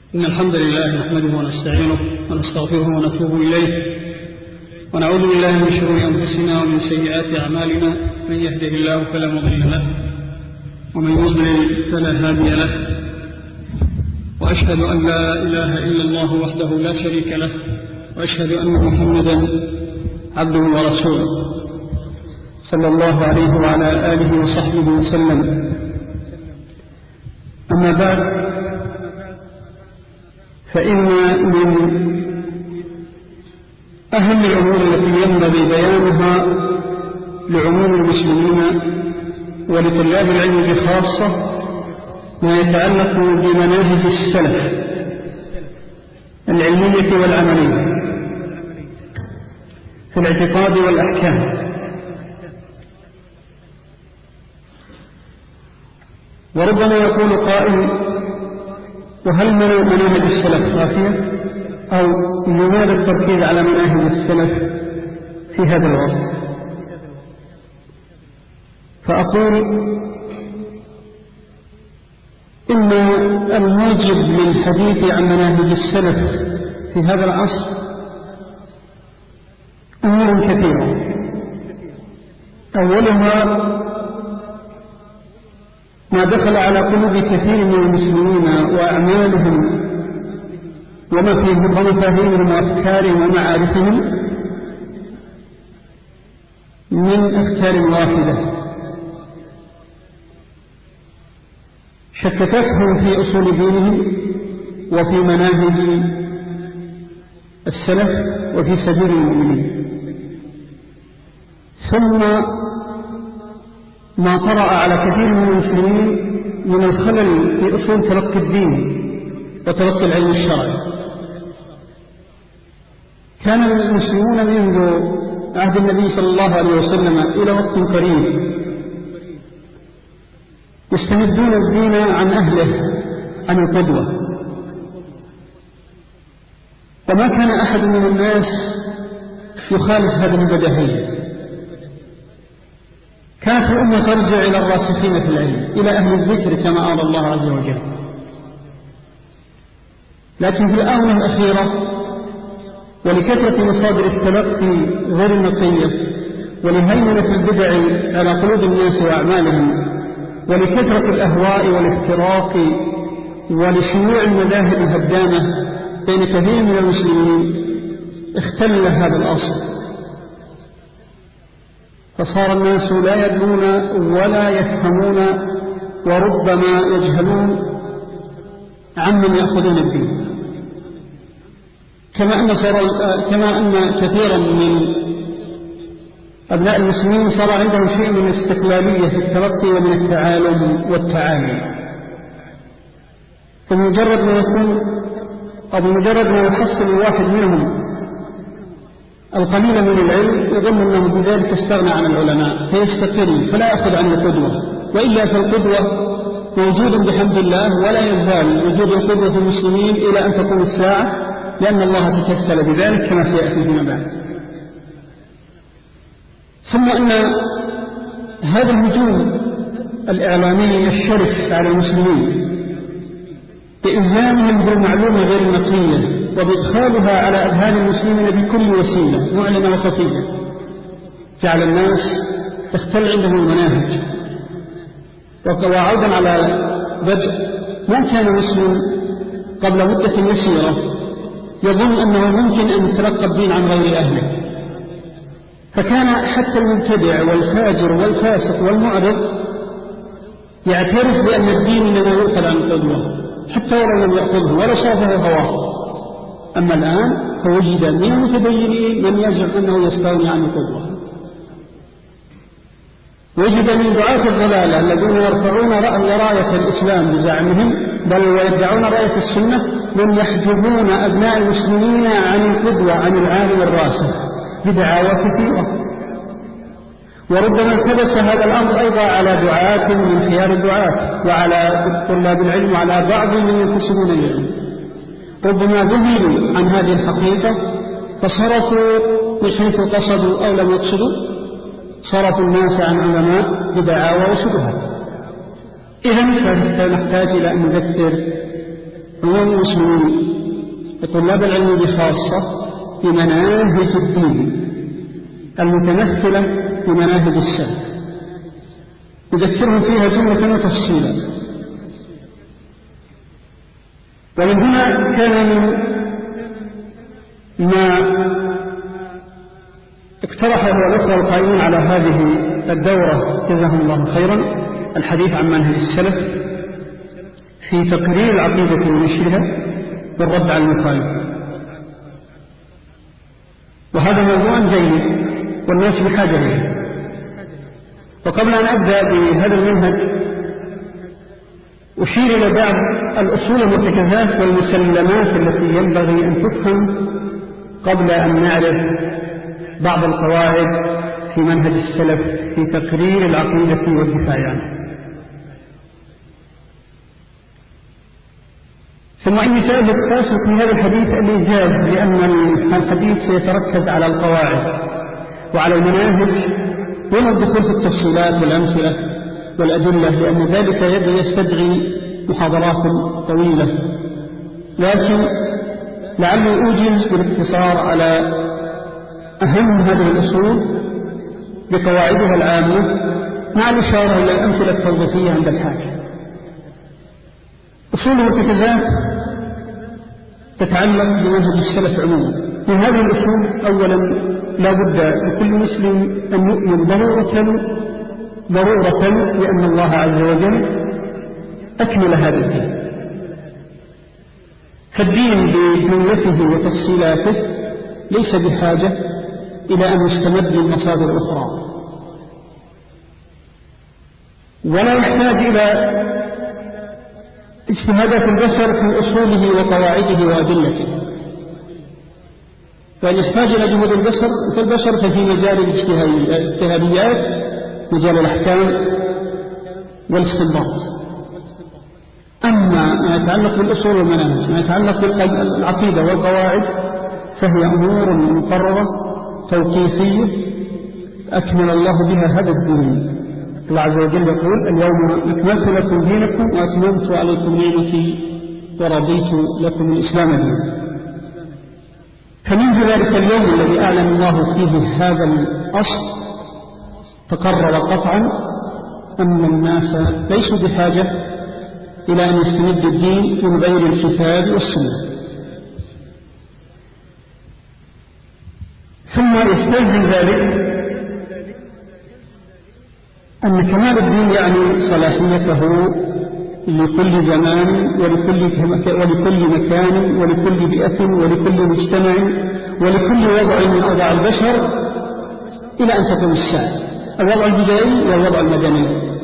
إن الحمد لله نحمده ونستعينه ونستغفره ونتوب إليه ونعوذ بالله من شرور أنفسنا ومن سيئات أعمالنا. من يهده الله فلا مضل له ومن يضلل فلا هادي له، وأشهد أن لا إله إلا الله وحده لا شريك له، وأشهد أن محمدا عبده ورسوله صلى الله عليه وعلى آله وصحبه وسلم. أما بعد، فإن من أهم الأمور التي ينبغي بيانها لعموم المسلمين ولطلاب العلم بخاصة ما يتعلق بمناهج السلف العلمية والعملية في الاعتقاد والأحكام. وربما يقول قائل: وهل مناهج السلف كافية؟ أو لماذا التركيز على مناهج السلف في هذا الوقت؟ فأقول إن الموجب للحديث عن مناهج السلف في هذا العصر أمور كثيرة. أولها ما دخل على قلوب كثير من المسلمين وأعمالهم ومفاهيمهم وأفكارهم ومعارفهم من أفكار واحدة شككتهم في أصول دينهم وفي مناهج السلف وفي سبيل المؤمنين. ثم ما طرأ على كثير من المسلمين من الخلل في أصول تلقي الدين وتلقي العلم الشرعي. كان المسلمون منذ عهد النبي صلى الله عليه وسلم إلى وقت قريب يستمدون الدين عن أهله، عن القدوة، وما كان أحد من الناس يخالف هذه البديهية. كانت الأمة ترجع إلى الراسخين في العلم، إلى أهل الذكر كما أمر الله عز وجل. لكن في الآونة الأخيرة ولكثرة مصادر التلقي غير النقية ولهيمنة البدع على قلوب الناس وأعمالهم ولكثرة الأهواء والافتراق ولشيوع المذاهب الهدامة بين كثير من المسلمين، اختل هذا الأصل، فصار الناس لا يدلون ولا يفهمون وربما يجهلون عمن يأخذون الدين. كما أن كثيرا من أبناء المسلمين صار عندهم شيء من الاستقلالية في التلقي ومن التعالم والتعامل، فبمجرد ما يكون أو بمجرد ما يحصل الواحد منهم القليل من العلم يظن أنه بذلك استغنى عن العلماء فيستقل فلا يأخذ عنه قدوة، وإلا فالقدوة موجود بحمد الله ولا يزال وجود القدوة في المسلمين إلى أن تقوم الساعة، لأن الله تكفل بذلك كما سيأتي فيما بعد. ثم أن هذا الهجوم الإعلامي الشرس على المسلمين بإلزامهم بالمعلومة غير النقية وبإدخالها على أذهان المسلمين بكل وسيلة معلنة وخفية جعل الناس تختل عندهم المناهج. وعودا على بدء، ما كان مسلم قبل مدة يسيرة يظن أنه ممكن أن يتلقى الدين عن غير أهله، فكان حتى المبتدع والفاجر والفاسق والمعرض يعترف بأن الدين إنما يؤخذ عن القدوة حتى ولو لم يأخذه ولا شافه هواه. أما الآن فوجد من المتدينين من يزعم أنه يستغني عن القدوة، وجد من دعاة الضلالة الذين يرفعون راية الإسلام بزعمهم بل ويدعون راية السنة من يحجبون أبناء المسلمين عن القدوة، عن العالم الراسخ بدعاوى كثيرة. وربما كبس هذا الأمر أيضا على دعاة من خيار الدعاة وعلى طلاب العلم وعلى بعض من ينتسبون العلم، ربما ذهلوا عن هذه الحقيقة فصرفوا من حيث قصدوا أو لم يقصدوا، صرفوا الناس عن علماء بدعاوى وشبهات. إذن فنحتاج إلى أن نذكر عموم المسلمين وطلاب العلم بخاصة في مناهج الدين المتمثلة في مناهج السلف، يذكرهم فيها جملة وتفصيلا. ومن هنا كان ما اقترحه الأخوة القائمون على هذه الدورة جزاهم الله خيرا الحديث عن منهج السلف في تقرير العقيدة ونشرها بالرد على المخالف، وهذا موضوع جيد والناس بحاجة إليه. وقبل أن أبدأ بهذا المنهج أشير إلى بعض الأصول والمرتكزات والمسلمات التي ينبغي أن تفهم قبل أن نعرف بعض القواعد في منهج السلف في تقرير العقيدة والدفاع عنها. ثم إني سأقصد في هذا الحديث الإيجاز، لأن الحديث سيتركز على القواعد وعلى المناهج دون الدخول في التفصيلات والأمثلة والأدلة، لأن ذلك يستدعي محاضرات طويلة، لكن لعلي أوجز بالاقتصار على أهم هذه الأصول بقواعدها العامة مع الإشارة إلى الأمثلة التوظيفية عند الحاجة. أصول المرتكزات تتعلق بمنهج السلف عموما. من هذه الأصول أولا لا بد لكل مسلم أن يؤمن ضرورة بأن الله عز وجل أكمل هذا الدين، فالدين بجملته وتفصيلاته ليس بحاجة إلى أن يستمد من مصادر أخرى، ولا يحتاج إلى اجتهادات البشر في أصوله وقواعده وأدلته. فإن يحتاج إلى جهود البشر فالبشر ففي مجال الاجتهاديات، مجال الأحكام والاستنباط. أما ما يتعلق بالأصول والمناهج، ما يتعلق بالعقيدة والقواعد، فهي أمور مقررة توقيفية أكمل الله بها هذا الدين. الله عز وجل يقول: اليوم أكملت لكم دينكم وأتممت عليكم نعمتي ورضيت لكم الإسلام دينا. فمنذ ذلك اليوم الذي أعلن الله فيه هذا الأصل تقرر قطعا أن الناس ليسوا بحاجة إلى أن يستمد الدين من غير الكتاب والسنة. ثم يستلزم ذلك أن كمال الدين يعني صلاحيته لكل زمان ولكل مكان ولكل بيئة ولكل مجتمع ولكل وضع من أوضاع البشر إلى أن تقوم الساعة. الوضع البدائي والوضع المدني،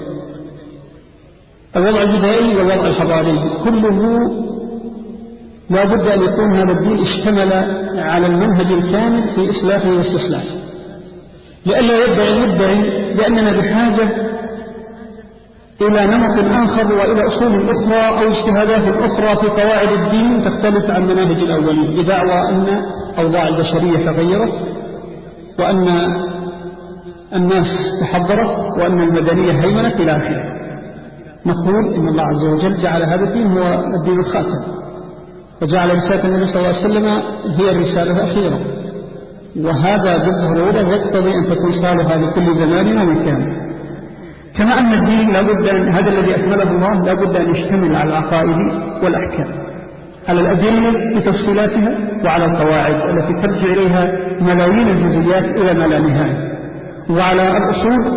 الوضع البدائي والوضع الحضاري، كله لا بد أن يكون هذا الدين اشتمل على المنهج الكامل في إصلاحه واستصلاحه، لئلا يدعي بأننا بحاجة إلى نمط آخر وإلى أصول أخرى أو اجتهادات أخرى في قواعد الدين تختلف عن مناهج الأولين، بدعوى أن أوضاع البشرية تغيرت وأن الناس تحضرت وأن المدنية هيمنت إلى آخره. نقول إن الله عز وجل جعل هذا الدين هو الدين الخاتم، وجعل رسالة النبي صلى الله عليه وسلم هي الرسالة الأخيرة، وهذا بالضرورة يقتضي أن تكون صالحة لكل زمان ومكان. كما أن الدين لابد أن هذا الذي أكمله الله لابد أن يشتمل على العقائد والأحكام، على الأدلة بتفصيلاتها وعلى القواعد التي ترجع إليها ملايين الجزئيات إلى ما لا نهاية، وعلى الأصول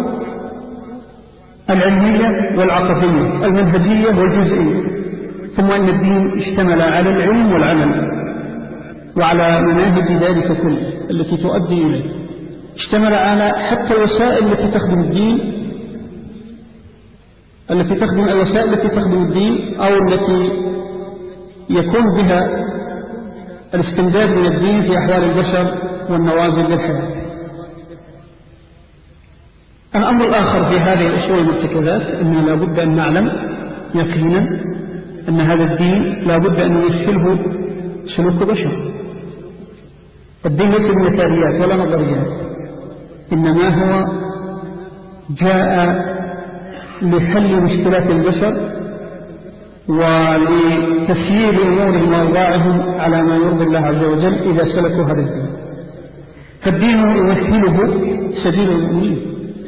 العلمية والعقدية المنهجية والجزئية. ثم أن الدين اشتمل على العلم والعمل وعلى مناهج ذلك كله التي تؤدي إليه، اشتمل على حتى الوسائل التي تخدم الدين، الوسائل التي تخدم الدين أو التي يكون بها الاستمداد من الدين في أحوال البشر والنوازل للحياة. الأمر الآخر في هذه الأصول المرتكزات أننا لا بد أن نعلم يقينا أن هذا الدين لا بد أن يمثله سلوك بشر. الدين ليس بمثاليات ولا نظريات، إنما هو جاء لحل مشكلات البشر ولتسيير أمورهم وأوضاعهم على ما يرضي الله عز وجل إذا سلكوا هذا الدين. فالدين يمثله سبيل المؤمنين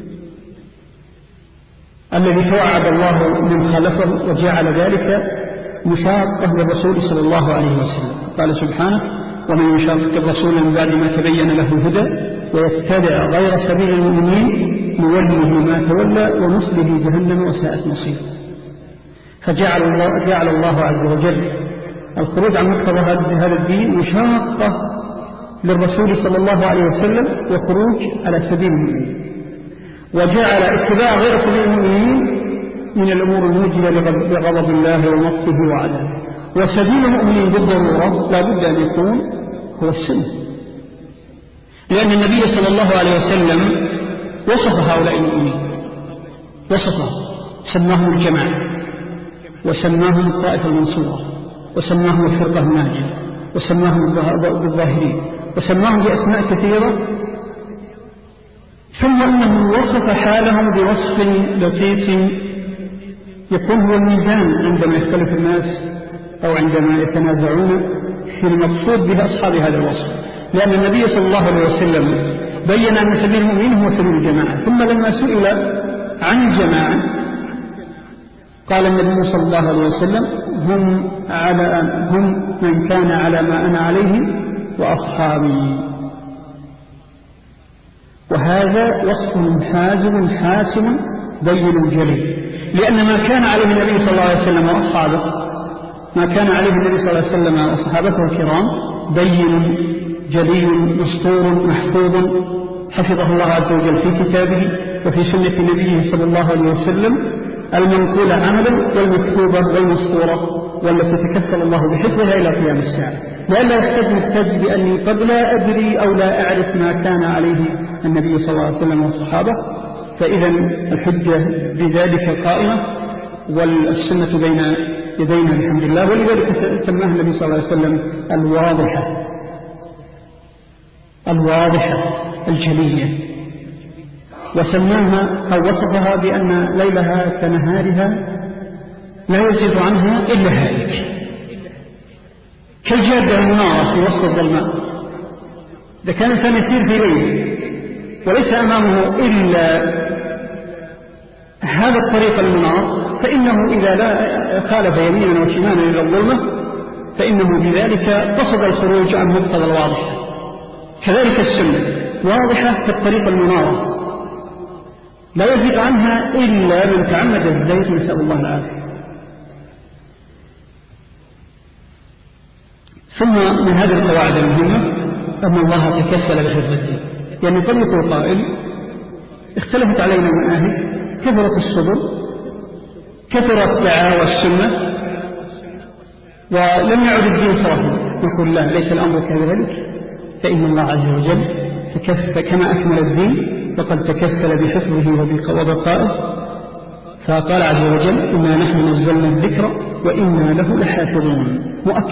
الذي توعد الله من خلفه وجعل ذلك مشاقة للرسول صلى الله عليه وسلم. قال سبحانه: ومن يشاقق الرسول من بعد ما تبين له الهدى ويتبع غير سبيل المؤمنين نوله ما تولى ونصله جهنم وساءت مصيره. فجعل الله عز وجل الخروج عن مقتضى هذا الدين مشاقة للرسول صلى الله عليه وسلم وخروج على سبيل المؤمنين، وجعل اتباع غير سبيل المؤمنين من الأمور الموجبة لغضب الله ومقته وعذابه. وسبيل المؤمنين بالضرورة لا بد أن يكون هو السنة، لأن النبي صلى الله عليه وسلم وصف هؤلاء المؤمنين، وصفهم، سماهم الجماعة، وسماهم الطائفة المنصورة، وسماهم الفرقة الناجية، وسماهم بالظاهرين، وسماهم بأسماء كثيرة. ثم أنه وصف حالهم بوصف لطيف يكون هو الميزان عندما يختلف الناس أو عندما يتنازعون في المقصود به أصحاب هذا الوصف. لأن النبي صلى الله عليه وسلم بين أن سبيل المؤمنين هو سبيل الجماعة، ثم لما سئل عن الجماعة قال النبي صلى الله عليه وسلم: هم من كان على ما أنا عليه وأصحابي. وهذا وصف حازم حاسم بين جلي، لأن ما كان عليه النبي صلى الله عليه وسلم وأصحابه، ما كان عليه النبي صلى الله عليه وسلم وصحابته الكرام بين جلي مسطور محفوظ حفظه الله عز وجل في كتابه وفي سنة نبيه صلى الله عليه وسلم، المنقولة عملا والمكتوبة والمسطورة والتي تكفل الله بحفظها إلى قيام الساعة. لألا يحتج بأني قد لا أدري أو لا أعرف ما كان عليه النبي صلى الله عليه وسلم والصحابة، فإذا الحجة بذلك قائمة والسنة بين يدينا الحمد لله. ولذلك سماها النبي صلى الله عليه وسلم الواضحة الجلية، وسماها أو وصفها بأن ليلها كنهارها لا يزيد عنها إلا هالك، كالجادة المنارة في وسط الظلماء. إذا كان الإنسان يسير في ليل وليس أمامه إلا هذا الطريق المنار، فإنه إذا لا خالف يمينا وشمالا إلى الظلمة فإنه بذلك قصد الخروج عن مقتضى الواضحة. كذلك السنة واضحة كالطريق المنارة لا يزيد عنها إلا من تعمد الزيت، نسأل الله العافية. ثم من هذه القواعد المهمة أن الله تكفل بحفظ الدين، يعني قد يقول قائل: اختلفت علينا المناهج، كثرت السبل، كثرت دعاوى السنة، ولم يعد الدين صافي. نقول: لا، ليس الأمر كذلك، فإن الله عز وجل كما أكمل الدين فقد تكفل بحفظه وبقائه. فقال عز وجل: إنا نحن نزلنا الذكر وإنا له لحافظون،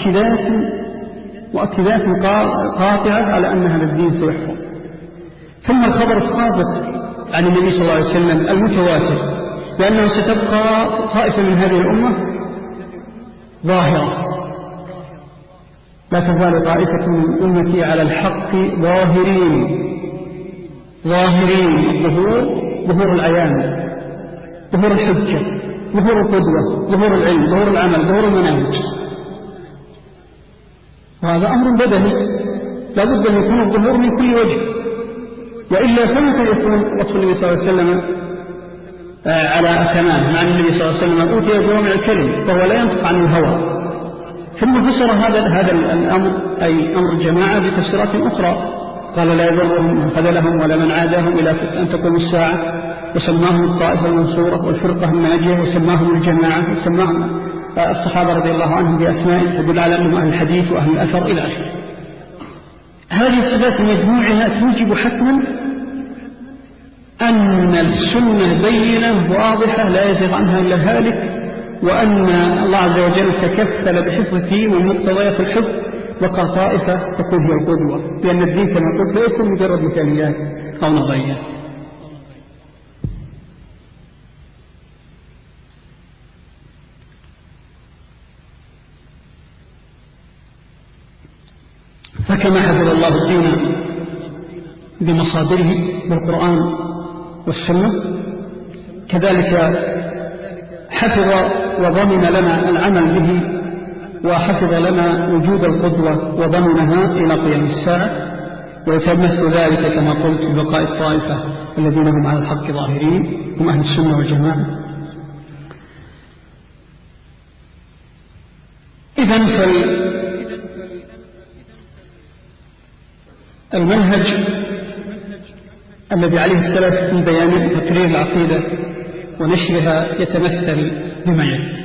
مؤكدات قاطعة على أن هذا الدين سيحفظ. ثم الخبر الصادق عن النبي صلى الله عليه وسلم المتواتر بأنه ستبقى طائفة من هذه الأمة ظاهرة، لا تزال طائفة من أمتي على الحق ظاهرين. ظهور العيان، ظهور الحجة، ظهور القدوة، ظهور العلم، ظهور العمل، ظهور المناهج. وهذا أمر بدني لا بد أن يكون الظهور من كل وجه، وإلا فمتى يكون رسول الله صلى الله عليه وسلم على أكمال، مع النبي صلى الله عليه وسلم أوتي بجوامع الكلم فهو لا ينطق عن الهوى. ثم فسر هذا الأمر أي أمر الجماعة بتفسيرات أخرى، قال: لا يضرهم من خذلهم ولا من عاداهم إلى أن تقوم الساعة، وسماهم الطائفة المنصورة والفرقة الناجية، وسماهم الجماعة، وسماهم الصحابة رضي الله عنهم بأسماء تدل على أنهم أهل الحديث وأهل الأثر إلى آخره. هذه الصفات مجموعها توجب حتما أن السنة بينة واضحة لا يزيغ عنها إلا هالك، وأن الله عز وجل تكفل بحفظه ومقتضيات الحفظ، وقال طائفة تكون هي القدوة، لأن الدين كما قلت لا يكون مجرد مثاليات أو نظريات. فكما حفظ الله الدين بمصادره بالقرآن والسنة، كذلك حفظ وضمن لنا العمل به، وحفظ لنا وجود القدوة وضمنها إلى قيام الساعة. ويتمثل ذلك كما قلت ببقاء الطائفة الذين هم على الحق ظاهرين، هم أهل السنة والجماعة. إذن المنهج الذي عليه السلف في بيان تقرير العقيدة ونشرها يتمثل بما يلي: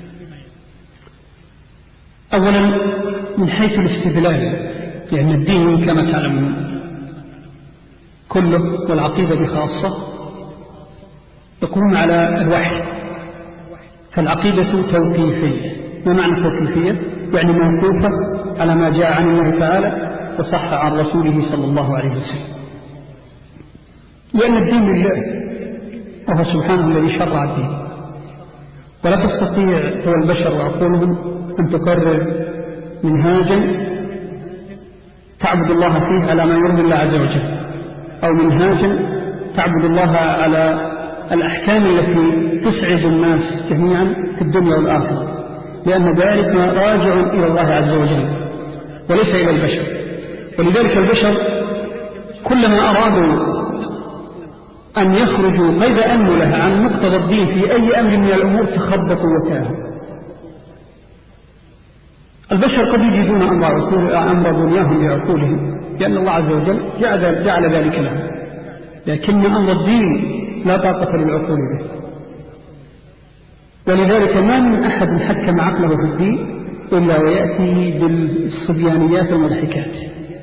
أولا من حيث الاستدلال، لأن الدين كما تعلمون كله والعقيدة بخاصة يقوم على الوحي، فالعقيدة توقيفية. ما معنى توقيفية؟ يعني موقوفة على ما جاء عن الله تعالى وصح عن رسوله صلى الله عليه وسلم، لأن الدين لله وهو سبحانه الذي شرع الدين، ولا تستطيع هو البشر وعقولهم أن تقرر منهاجا تعبد الله فيه على ما يرضي الله عز وجل، أو منهاجا تعبد الله على الأحكام التي تسعد الناس جميعا في الدنيا والآخرة، لأن ذلك راجع إلى الله عز وجل وليس إلى البشر. ولذلك البشر كلما أرادوا أن يخرجوا قيد أنملة عن مقتضى الدين في أي أمر من الأمور تخبطوا وتاهوا. البشر قد يجدون أمر دنياهم بعقولهم، لأن الله عز وجل جعل ذلك لهم، لكن أمر الدين لا طاقة للعقول به. ولذلك ما من أحد حكم عقله في الدين إلا ويأتي بالصبيانيات والمضحكات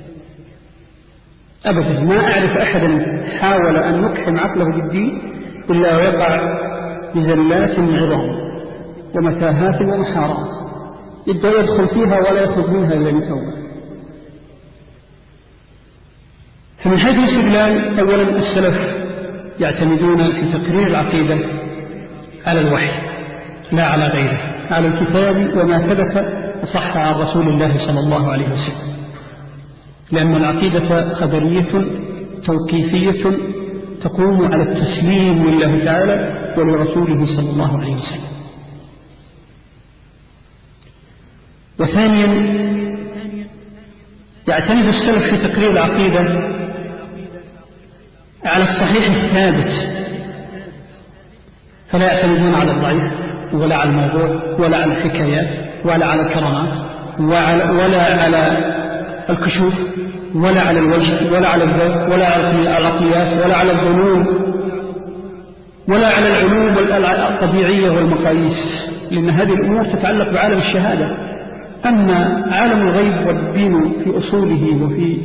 أبدا. ما أعرف أحدا حاول أن يقحم عقله بالدين إلا ويقع بزلات عظام ومتاهات ومحارات يدخل فيها ولا يخرج منها إلا بتوبة. فمن حيث الاستدلال، أولا السلف يعتمدون في تقرير العقيدة على الوحي لا على غيره، على الكتاب وما ثبت وصح عن رسول الله صلى الله عليه وسلم، لأن العقيدة خبرية توقيفية تقوم على التسليم لله تعالى ولرسوله صلى الله عليه وسلم. وثانيا يعتمد السلف في تقرير العقيدة على الصحيح الثابت، فلا يعتمدون على الضعيف ولا على الموضوع ولا على الحكايات ولا على الكرامات ولا على الكشوف ولا على الوجه ولا على الذوق ولا على العقليات ولا على الظنون ولا على العلوم الطبيعية والمقاييس، لأن هذه الأمور تتعلق بعالم الشهادة. أما عالم الغيب والدين في أصوله وفي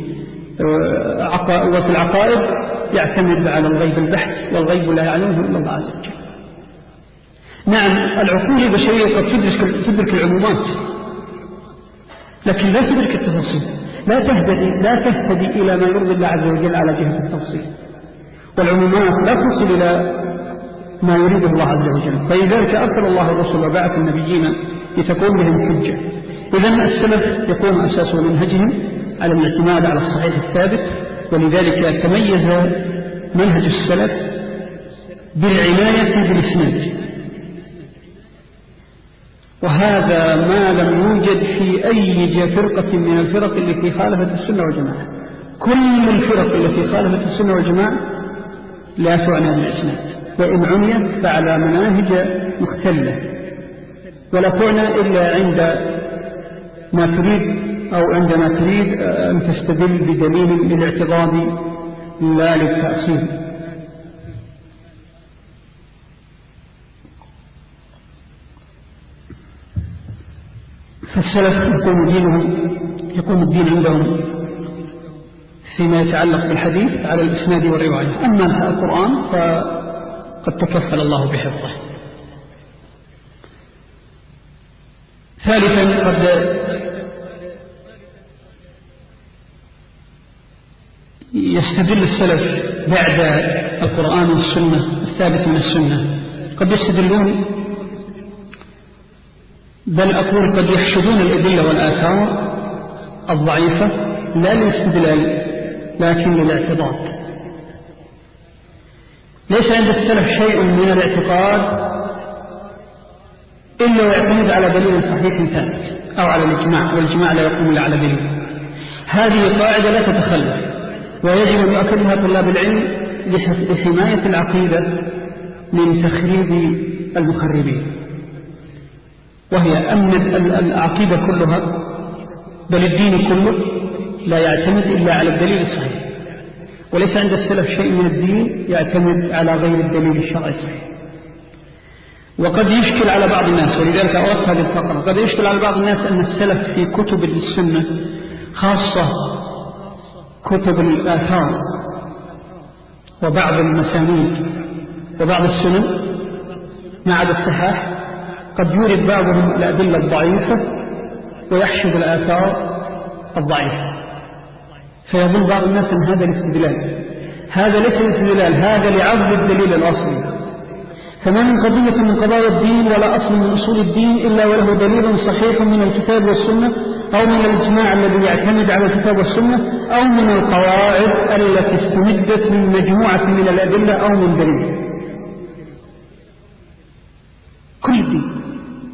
العقائد يعتمد على الغيب البحث، والغيب لا يعلمه إلا الله عز وجل. نعم العقول البشرية قد تدرك العمومات لكن لا تدرك التفاصيل، لا تهتدي إلى ما يرضي الله عز وجل على جهة التفصيل، والعمومات لا تصل إلى ما يريده الله عز وجل. فلذلك أرسل الله الرسل وبعث النبيين لتكون بهم حجة. إذن السلف يقوم أساس منهجهم على الاعتماد على الصحيح الثابت، ولذلك تميز منهج السلف بالعناية بالإسناد، وهذا ما لم يوجد في أي فرقة من الفرق التي خالفت السنة والجماعة. كل الفرق التي خالفت السنة والجماعة لا تعنى بالإسناد، وإن عنيت فعلى مناهج مختلة، ولا تعنى إلا عند ما تريد أو عندما تريد أن تستدل بدليل للاعتضاد لا للتأصيل. فالسلف يقوم الدين عندهم فيما يتعلق بالحديث على الإسناد والرواية. أما القرآن فقد تكفل الله بحفظه. ثالثا قد يستدل السلف بعد القرآن والسنة الثابت من السنة، قد يستدلون بل أقول قد يحشدون الأدلة والآثار الضعيفة لا للاستدلال لكن للاعتضاد. ليس عند السلف شيء من الاعتقاد إلا ويعتمد على دليل صحيح ثابت أو على الإجماع، والإجماع لا يقوم إلا على دليل. هذه قاعدة لا تتخلف، ويجب أن يؤكدها طلاب العلم لحماية العقيدة من تخريب المخربين، وهي أن العقيدة كلها بل الدين كله لا يعتمد إلا على الدليل الصحيح، وليس عند السلف شيء من الدين يعتمد على غير الدليل الشرعي الصحيح. وقد يشكل على بعض الناس، ولذلك أردت هذه الفقرة، قد يشكل على بعض الناس أن السلف في كتب السنة خاصة كتب الآثار وبعض المسانيد وبعض السنن ما عدا الصحاح، قد يورد بعضهم الأدلة الضعيفة ويحشد الآثار الضعيفة، فيظن بعض الناس أن هذا الاستدلال. هذا ليس الاستدلال، هذا لعرض الدليل الأصلي. فما من قضية من قضايا الدين ولا أصل من أصول الدين إلا وله دليل صحيح من الكتاب والسنة أو من الإجماع الذي يعتمد على الكتاب والسنة أو من القواعد التي استمدت من مجموعة من الأدلة أو من دليل. كل الدين،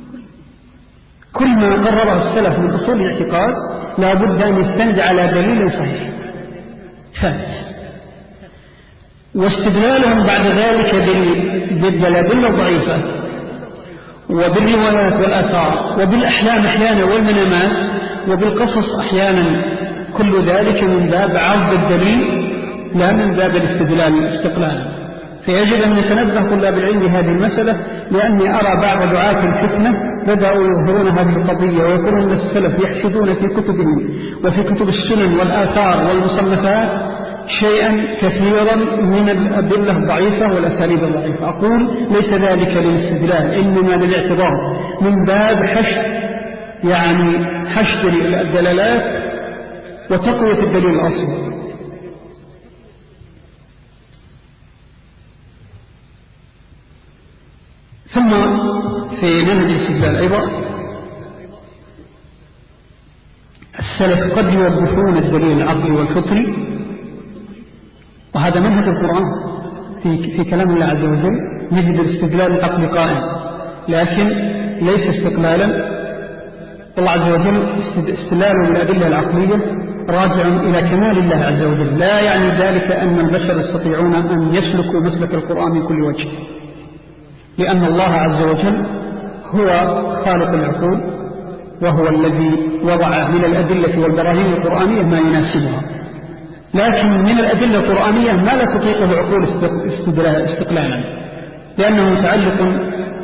كل ما قرره السلف من أصول الاعتقاد لا بد أن يستند على دليل صحيح ثابت، واستدلالهم بعد ذلك بالأدلة الضعيفة وبالروايات والآثار وبالأحلام أحيانا والمنامات وبالقصص أحيانا، كل ذلك من باب عرض الدليل لا من باب الاستدلال استقلالا. فيجب أن يتنبه طلاب العلم لهذه المسألة، لأني أرى بعض دعاة الفتنة بدأوا يظهرون هذه القضية ويقولون أن السلف يحشدون في كتبهم وفي كتب السنن والآثار والمصنفات شيئا كثيرا من الأدلة الضعيفة والأساليب الضعيفة. أقول ليس ذلك للاستدلال، إنما للاعتبار من باب حشد الدلالات وتقوية الدليل الأصلي. ثم في منهج الاستدلال أيضا السلف قد يوظفون الدليل العقلي والفطري، وهذا منهج القرآن في كلام الله عز وجل. نجد الاستدلال العقلي قائم لكن ليس استقلالا. الله عز وجل استدلاله بالأدلة العقلية راجع إلى كمال الله عز وجل، لا يعني ذلك أن البشر يستطيعون أن يسلكوا مسلك القرآن من كل وجه، لأن الله عز وجل هو خالق العقول، وهو الذي وضع من الأدلة والبراهين القرآنية ما يناسبها. لكن من الأدلة القرآنية ما لا تطيق العقول استقلالا، لأنه متعلق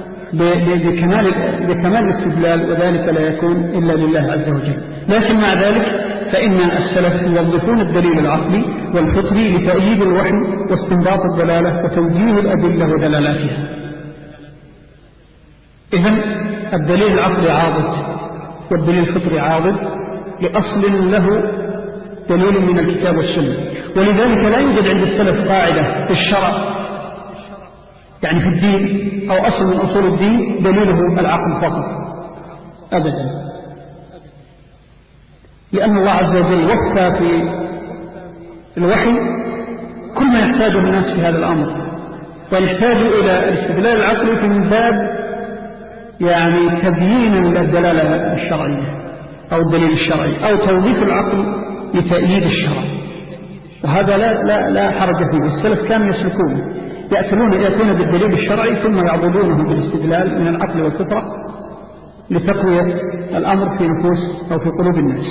بكمال الاستدلال، وذلك لا يكون إلا لله عز وجل. لكن مع ذلك فإن السلف يوظفون الدليل العقلي والفطري لتأييد الوحي واستنباط الدلالة وتوجيه الأدلة ودلالاتها. إذن الدليل العقلي عاضد والدليل الفطري عاضد لأصل له دليل من الكتاب والسنة، ولذلك لا يوجد عند السلف قاعدة في الشرع يعني في الدين أو أصل من أصول الدين دليله العقل فقط أبدا، لأن الله عز وجل وفى في الوحي كل ما يحتاجه الناس في هذا الأمر، ويحتاج إلى الاستدلال العقلي من باب تبيين الدلالة الشرعية أو الدليل الشرعي أو توظيف العقل لتأييد الشرع، وهذا لا حرج فيه. السلف كانوا يسلكون يأتون بالدليل الشرعي ثم يعضدونه بالاستدلال من العقل والفطرة لتقوية الأمر في نفوس أو في قلوب الناس.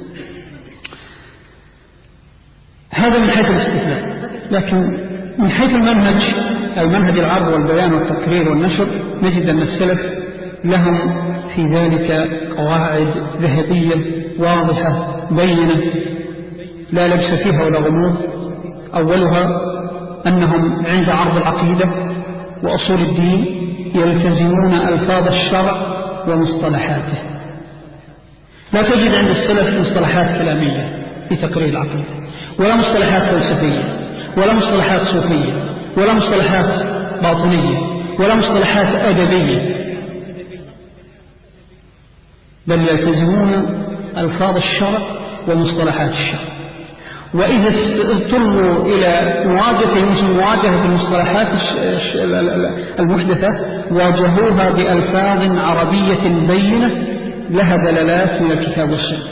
هذا من حيث الاستدلال. لكن من حيث المنهج أي منهج العرض والبيان والتقرير والنشر نجد أن السلف لهم في ذلك قواعد ذهبية واضحة بينة لا لبس فيها ولا غموض. أولها أنهم عند عرض العقيدة وأصول الدين يلتزمون ألفاظ الشرع ومصطلحاته. لا تجد عند السلف مصطلحات كلامية في تقرير العقيدة، ولا مصطلحات فلسفية، ولا مصطلحات صوفية، ولا مصطلحات باطنية، ولا مصطلحات أدبية، بل يلتزمون ألفاظ الشرع ومصطلحات الشرع. وإذا اضطروا إلى مواجهة المصطلحات المحدثة واجهوها بألفاظ عربية بينة لها دلالات من الكتاب والسنة.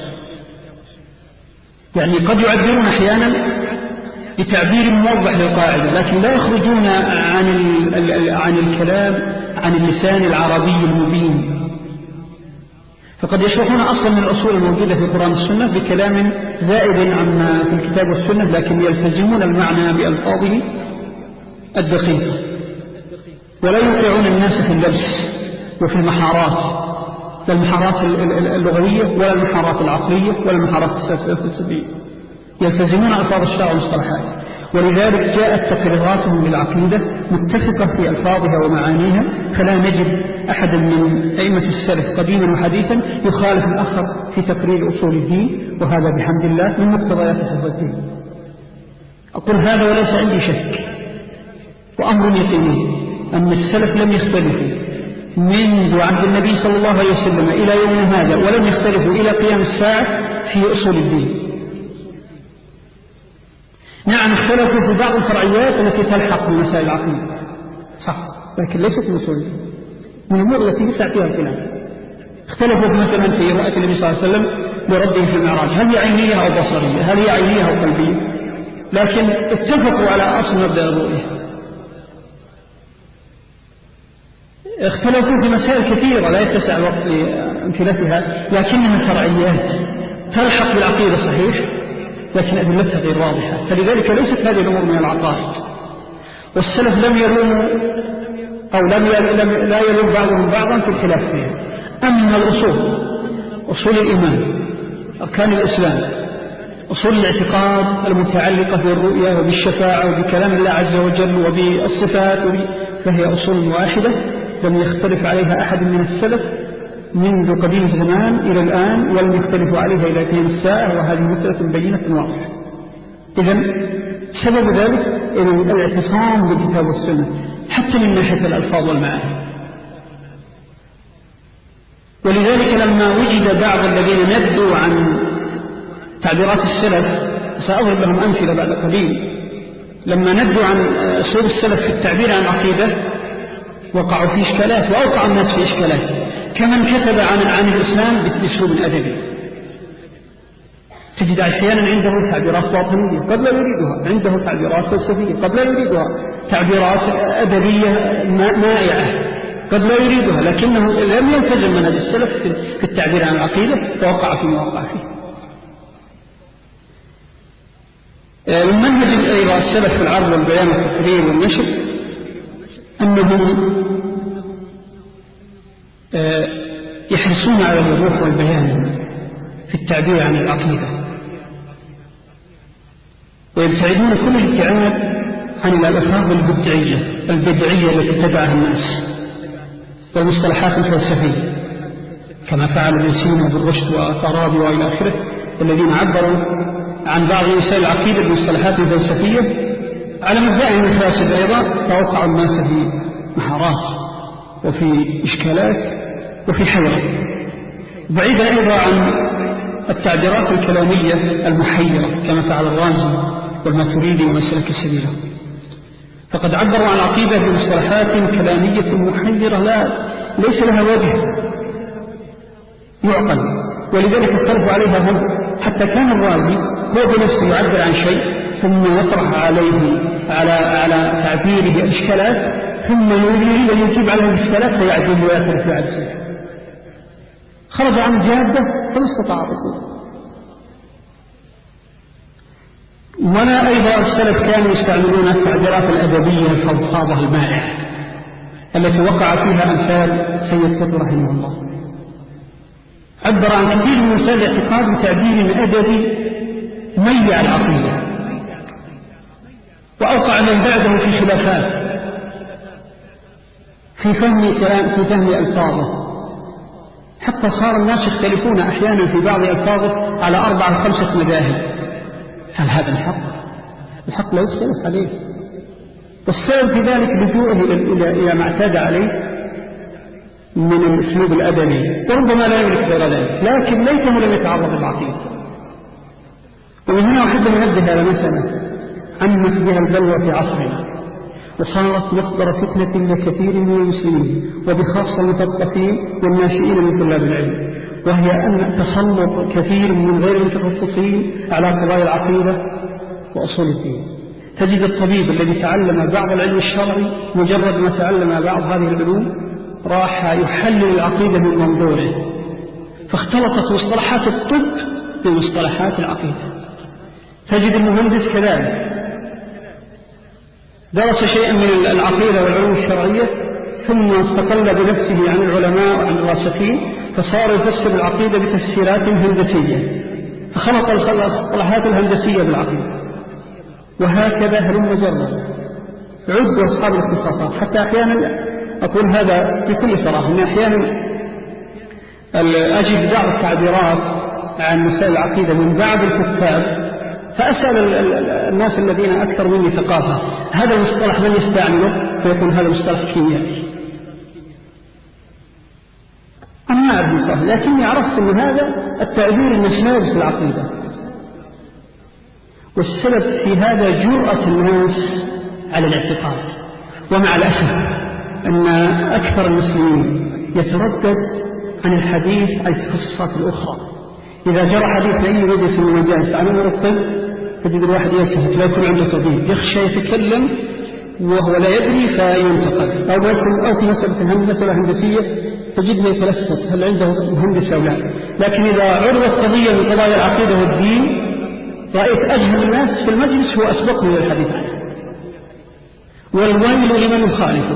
يعني قد يعبرون أحيانا بتعبير موضح للقاعدة، لكن لا يخرجون عن الكلام عن اللسان العربي المبين. فقد يشرحون أصلا من الأصول الموجودة في القرآن والسنة بكلام زائد عما في الكتاب والسنة، لكن يلتزمون المعنى بألفاظه الدقيقة، ولا يوقعون الناس في اللبس وفي المحارات، لا المحارات اللغوية ولا المحارات العقلية ولا المحارات الفلسفية، يلتزمون ألفاظ الشرع والمصطلحات. ولذلك جاءت تقريراتهم للعقيدة متفقة في ألفاظها ومعانيها، فلا نجد أحدا من أئمة السلف قديما وحديثا يخالف الآخر في تقرير أصول الدين، وهذا بحمد الله من مقتضيات حفظ الدين. أقول هذا وليس عندي شك، وأمر يقيني أن السلف لم يختلفوا منذ عهد النبي صلى الله عليه وسلم إلى يوم هذا، ولم يختلفوا إلى قيام الساعة في أصول الدين. نعم اختلفوا في بعض الفرعيات التي تلحق بمسائل العقيدة صح، لكن ليست من أصول الدين، من الأمور التي يسع فيها الخلاف. اختلفوا مثلا في رؤية النبي صلى الله عليه وسلم لربه في المعراج، هل هي عينية أو بصرية، هل هي عينية أو قلبية، لكن اتفقوا على أصل مبدأ الرؤية. اختلفوا في مسائل كثيرة لا يتسع الوقت لأمثلتها، لكنها فرعيات تلحق بالعقيدة صحيح، لكن أدلتها غير واضحة، فلذلك ليست هذه الأمور من العقائد. والسلف لم يلوموا أو لا يلوم بعضهم بعضا في الخلاف فيها. أما الأصول، أصول الإيمان، أركان الإسلام، أصول الاعتقاد المتعلقة بالرؤية وبالشفاعة وبكلام الله عز وجل وبالصفات، فهي أصول واحدة لم يختلف عليها أحد من السلف منذ قديم الزمان إلى الآن، ولم يختلفوا عليها إلى قيام الساعة، وهذه مسألة بينة واضحة. إذن سبب ذلك الاعتصام بالكتاب والسنة حتى من ناحية الألفاظ والمعاني. ولذلك لما وجد بعض الذين ندوا عن تعبيرات السلف، سأضرب لهم أمثلة بعد قليل، لما ندوا عن أسلوب السلف في التعبير عن العقيدة وقعوا في إشكالات، وأوقع الناس في إشكالات، كمن كتب عن الإسلام بأسلوب أدبي. تجد أحيانا عنده تعبيرات باطنية قد لا يريدها، عنده تعبيرات فلسفية قد لا يريدها، تعبيرات أدبية مائعة قد لا يريدها، لكنه لم يلتزم منهج السلف في التعبير عن العقيدة فوقع فيما وقع فيه. من منهج أيضا السلف في العرض والبيان والتقرير والنشر أنهم يحرصون على الوضوح والبيان في التعبير عن العقيدة، ويبتعدون كل الابتعاد عن الألفاظ البدعية التي تبعها الناس والمصطلحات الفلسفية، كما فعل ابن سينا وابن رشد وفارابي وإلى آخره، الذين عبروا عن بعض مسائل العقيدة بالمصطلحات الفلسفية على مبدأهم الفاسد أيضا، فوقعوا الناس في محارات وفي إشكالات وفي حيرة، بعيدا أيضا عن التعبيرات الكلامية المحيرة كما فعل الرازي والماتريدي ومسلك السبيلة. فقد عبروا عن العقيدة بمصطلحات كلامية محيرة ليس لها وجه يعقل، ولذلك اختلفوا عليها هم، حتى كان الرازي هو بنفسه يعبر عن شيء ثم يطرح عليه على تعبيره إشكالات، ثم يريد أن يجيب عليه الإشكالات فيعجب ويأثر في عجزه، خرج عن الجادة فما استطاع الركوب. ولا أيضا السلف كانوا يستعملون التعبيرات الأدبية الفضفاضة المائعة التي وقع فيها أمثال سيد قطب رحمه الله، عبر عن كثير من مسائل الاعتقاد بتعبير أدبي ميع العقيدة، وأوقع من بعده في خلافات في فهم ألفاظه، حتى صار الناس يختلفون أحيانا في بعض ألفاظه على 4 أو 5 مذاهب. هل هذا الحق لا يختلف عليه؟ والسبب في ذلك لجوءه إلى ما اعتاد عليه من الأسلوب الأدبي، وربما لا يملك غير ذلك، لكن ليته لم يتعرض للعقيدة، ومن هنا أحب أن أنبه على مسألة عمت بها البلوى في عصرنا وصارت مصدر فتنة لكثير من المسلمين وبخاصة المثقفين والناشئين من طلاب العلم، وهي أن تسلط كثير من غير المتخصصين على قضايا العقيدة وأصول الدين. تجد الطبيب الذي تعلم بعض العلم الشرعي مجرد ما تعلم بعض هذه العلوم راح يحلل العقيدة من منظوره، فاختلطت مصطلحات الطب بمصطلحات العقيدة. تجد المهندس كذلك درس شيئا من العقيدة والعلوم الشرعية ثم استقل بنفسه عن العلماء وعن الراسخين فصار يفسر العقيدة بتفسيرات هندسية، فخلط المصطلحات الهندسية بالعقيدة. وهكذا هلم جرا عد أصحاب الاختصاصات. حتى أحيانا أقول هذا بكل صراحة أن أحيانا أجد بعض التعبيرات عن مسائل العقيدة من بعض الكتاب فأسأل الناس الذين أكثر مني ثقافة هذا المصطلح من يستعمله؟ فيكون هذا مصطلح كيميائي. أنا ما أعرف مصطلح، لكني عرفت أن هذا التعبير المشاز في العقيدة. والسبب في هذا جرأة الناس على الاعتقاد. ومع الأسف أن أكثر المسلمين يتردد عن الحديث عن التخصصات الأخرى. إذا جرى حديث أي مجلس من المجالس عن أمر الطب تجد الواحد يلتفت لا يكون عنده طبيب، يخشى يتكلم وهو لا يدري فينتقد، أو في مسألة هندسية تجده يتلفت هل عنده مهندس أو لا. لكن إذا عرضت قضية من قضايا العقيدة والدين رأيت أجهل الناس في المجلس هو أسبقه إلى الحديث عنه، والويل لمن يخالفه.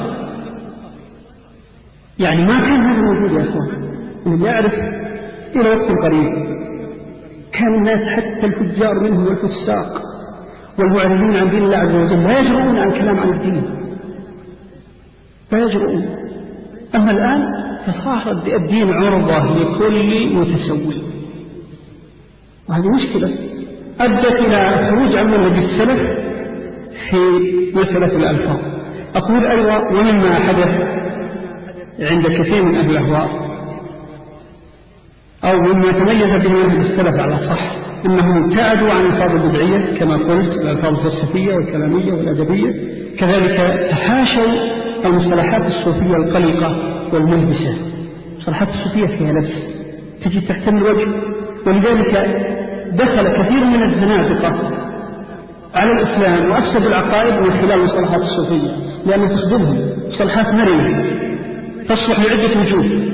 يعني ما كان هذا موجود يا أخوان. اللي يعرف إلى وقت قريب كان الناس حتى الفجار منهم والفساق والمعرضين عن دين الله عز وجل لا يجرؤون عن كلام عن الدين، لا يجرؤون. أما الآن فصار الدين عرضة لكل متسول، وهذه مشكلة أدت إلى خروج عن منهج السلف في مسألة الألفاظ. أقول أيضا ومما حدث عند كثير من أهل الأهواء أو مما تميز به منهج السلف على صح أنهم ابتعدوا عن الألفاظ البدعية كما قلت، الألفاظ الفلسفية والكلامية والأدبية. كذلك تحاشوا المصطلحات الصوفية القلقة والملبسة. المصطلحات الصوفية فيها لبس تجي تحتمل الوجه، ولذلك دخل كثير من الزنادقة على الإسلام وأفسد العقائد من خلال المصطلحات الصوفية، لأنها تخدمهم مصطلحات مرنة تصلح لعدة وجوه،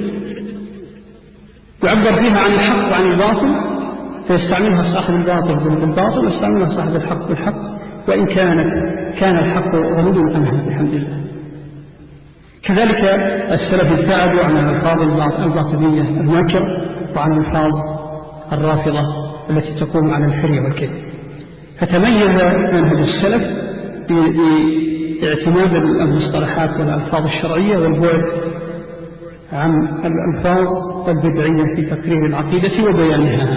يعبر فيها عن الحق وعن الباطل فيستعملها صاحب الباطل بالباطل ويستعملها صاحب الحق بالحق، وإن كان الحق غنيا عنها بحمد الله. كذلك السلف ابتعدوا عن الألفاظ الباطنية المنكر وعن الألفاظ الرافضة التي تقوم على الحرية والكذب. فتميز منهج السلف باعتماد المصطلحات والألفاظ الشرعية والبعد عن الألفاظ البدعية في تقرير العقيدة وبيانها.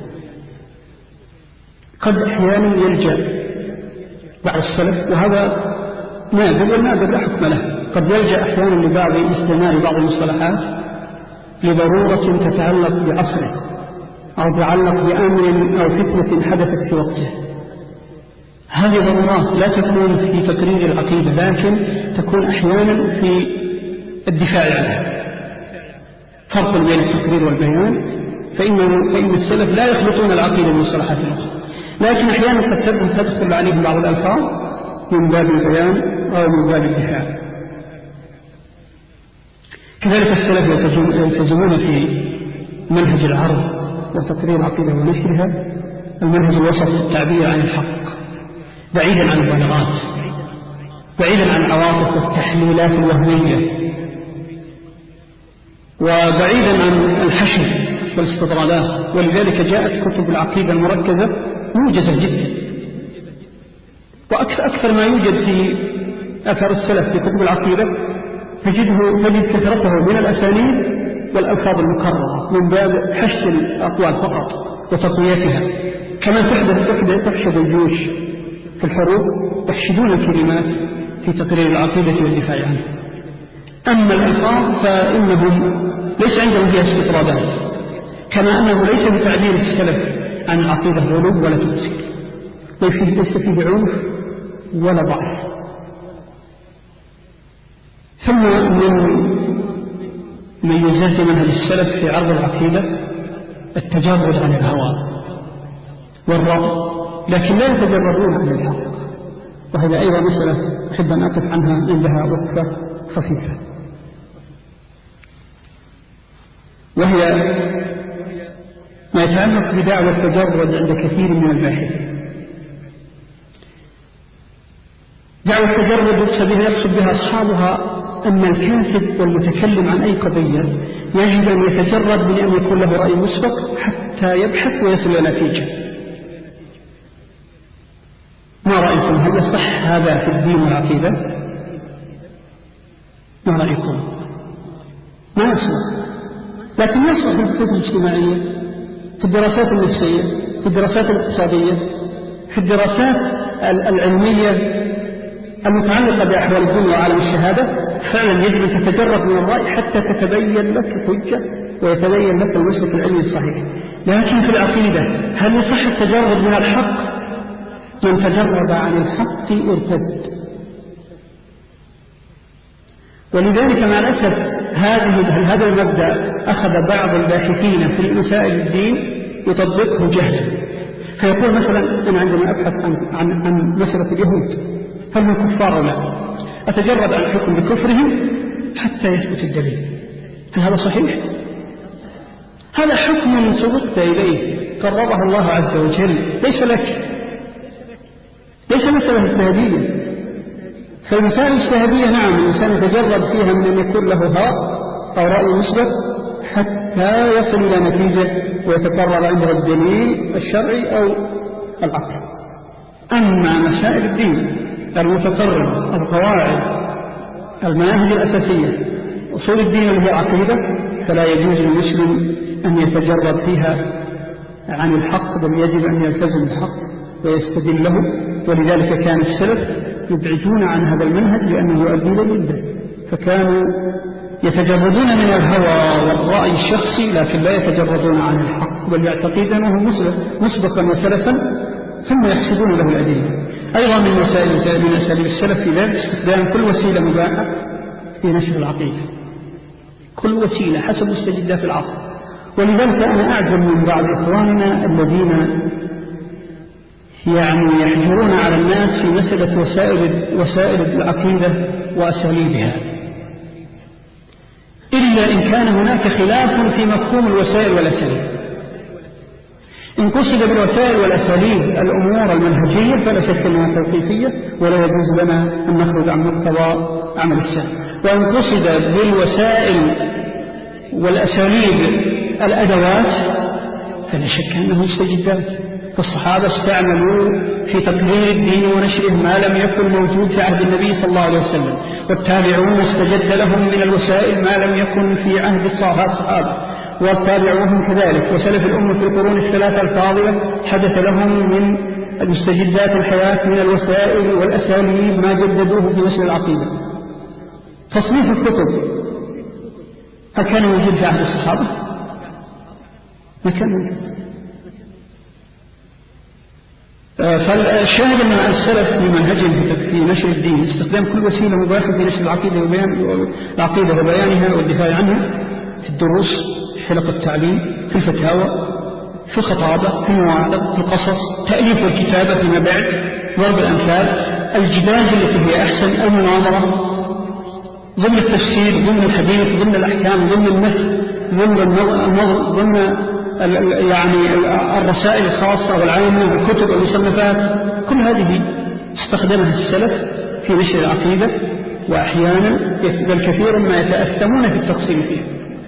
قد أحيانا يلجأ بعض السلف، وهذا نادر والنادر لا حكم له، قد يلجأ أحيانا لبعض استعمال بعض المصطلحات لضرورة تتعلق بعصره أو تتعلق بأمر أو فتنة حدثت في وقته. هذه ضرورات لا تكون في تقرير العقيدة، لكن تكون أحيانا في الدفاع عنها. فرق بين التقرير والبيان، فإن السلف لا يخلطون العقيدة بالمصطلحات الأخرى، لكن أحيانا قد تدخل عليهم بعض الألفاظ من باب البيان أو من باب الدفاع. كذلك السلف يلتزمون في منهج العرض وتقرير العقيدة ونشرها المنهج الوسط في التعبير عن الحق، بعيدا عن البلاغات، بعيدا عن العواطف والتحليلات الوهمية، وبعيدا عن الحشر والاستطرادات. ولذلك جاءت كتب العقيدة المركزة موجزة جدا، وأكثر ما يوجد في أثر السلف في كتب العقيدة تجد كثرته من الأسانيد والألفاظ المكررة من باب حشد الأقوال فقط وتقويتها. كما تحشد الجيوش في الحروب يحشدون الكلمات في تقرير العقيدة والدفاع عنها. أما الألفاظ فإنهم ليس عندهم فيها استطرادات، كما أنه ليس بتعبير السلف عن العقيدة غلو ولا تفسير، ليس فيه عنف ولا ضعف. ثم من ميزات منهج السلف في عرض العقيدة التجرد عن الهوى والرأي، لكن لا يتجردون عن الحق، وهذا أيضا مسألة أحب أن أقف عنها عندها وقفة خفيفة، وهي ما يتعلق بدعوى التجرد عند كثير من الباحثين. دعوى التجرد يقصد بها أصحابها أن الكاتب والمتكلم عن أي قضية يجب أن يتجرد من أن يكون له رأي مسبق حتى يبحث ويصل إلى نتيجة. ما رأيكم؟ هل يصح هذا في الدين والعقيدة؟ ما رأيكم؟ ما يصح، لكن يصح في البحوث الاجتماعية، في الدراسات النفسية، في الدراسات الاقتصادية، في الدراسات العلمية المتعلقة بأحوال الدنيا وعالم الشهادة. فعلا يجب أن تتجرد من الرأي حتى تتبين لك الحجة ويتبين لك المسلك العلمي الصحيح. لكن في العقيدة هل يصح التجرد من الحق؟ من تجرد عن الحق ارتد. ولذلك مع الأسف هذا المبدأ أخذ بعض الباحثين في مسائل الدين يطبقه جهلا، فيقول مثلا أنا عندما أبحث عن مسألة اليهود هل هم كفار أو لا، أتجرد عن الحكم بكفرهم حتى يثبت الدليل. هل هذا صحيح؟ هذا حكم سبقت إليه قرره الله عز وجل، ليس لك، ليس مسألة اجتهادية. فالمسائل الاجتهادية نعم الإنسان يتجرد فيها من أن يكون له هوى أو رأي مسبق حتى يصل إلى نتيجة ويتقرر عنده الدليل الشرعي أو العقل. أما مسائل الدين المتقررة، القواعد، المناهج الأساسية، أصول الدين اللي هي عقيدة، فلا يجوز للمسلم أن يتجرد فيها عن الحق، بل يجب أن يلتزم الحق ويستدل له. ولذلك كان السلف يبعدون عن هذا المنهج لأنه يؤدي إلى الردة، فكانوا يتجردون من الهوى والرأي الشخصي لكن لا يتجردون عن الحق، بل يعتقدون أنه مسبقا وسلفا ثم يحسبون له الأدلة. أيضا من أساليب السلف في ذلك استخدام كل وسيلة مباحة في نشر العقيدة، كل وسيلة حسب مستجدات العصر. ولذلك أنا أعجب من بعض إخواننا الذين يحجرون على الناس في مسألة وسائل العقيدة وأساليبها، إلا إن كان هناك خلاف في مفهوم الوسائل والأساليب. إن قصد بالوسائل والأساليب الأمور المنهجية فلا شك أنها توقيفية ولا يجوز لنا أن نخرج عن مقتضى عمل السلف. وإن قصد بالوسائل والأساليب الأدوات فلا شك أنه مستجدات. فالصحابة استعملوا في تقرير الدين ونشره ما لم يكن موجود في عهد النبي صلى الله عليه وسلم، والتابعون استجد لهم من الوسائل ما لم يكن في عهد الصحابة، والتابعوهم كذلك. وسلف الأمة في القرون الثلاثة الفاضلة حدث لهم من مستجدات الحياة من الوسائل والأساليب ما جددوه في مسألة العقيدة. تصنيف الكتب هل كان موجود في عهد الصحابة؟ ما كان موجود. فالشاهد أن السلف في منهجهم في نشر الدين استخدام كل وسيلة مباحة في نشر العقيدة وبيانها والدفاع عنها، في الدروس، في حلق التعليم، في الفتاوى، في الخطابة، في المواعظ، في القصص، تأليف والكتابة فيما بعد، ضرب الأمثال، الجدال التي هي أحسن، المناظرة، ضمن التفسير، ضمن الحديث، ضمن الأحكام، ضمن المثل، ضمن النظر، ضمن الرسائل الخاصة والعامة والكتب والمصنفات. كل هذه استخدمها السلف في نشر العقيدة، وأحيانا بل كثيرا ما يتأثمون في التقصير فيها.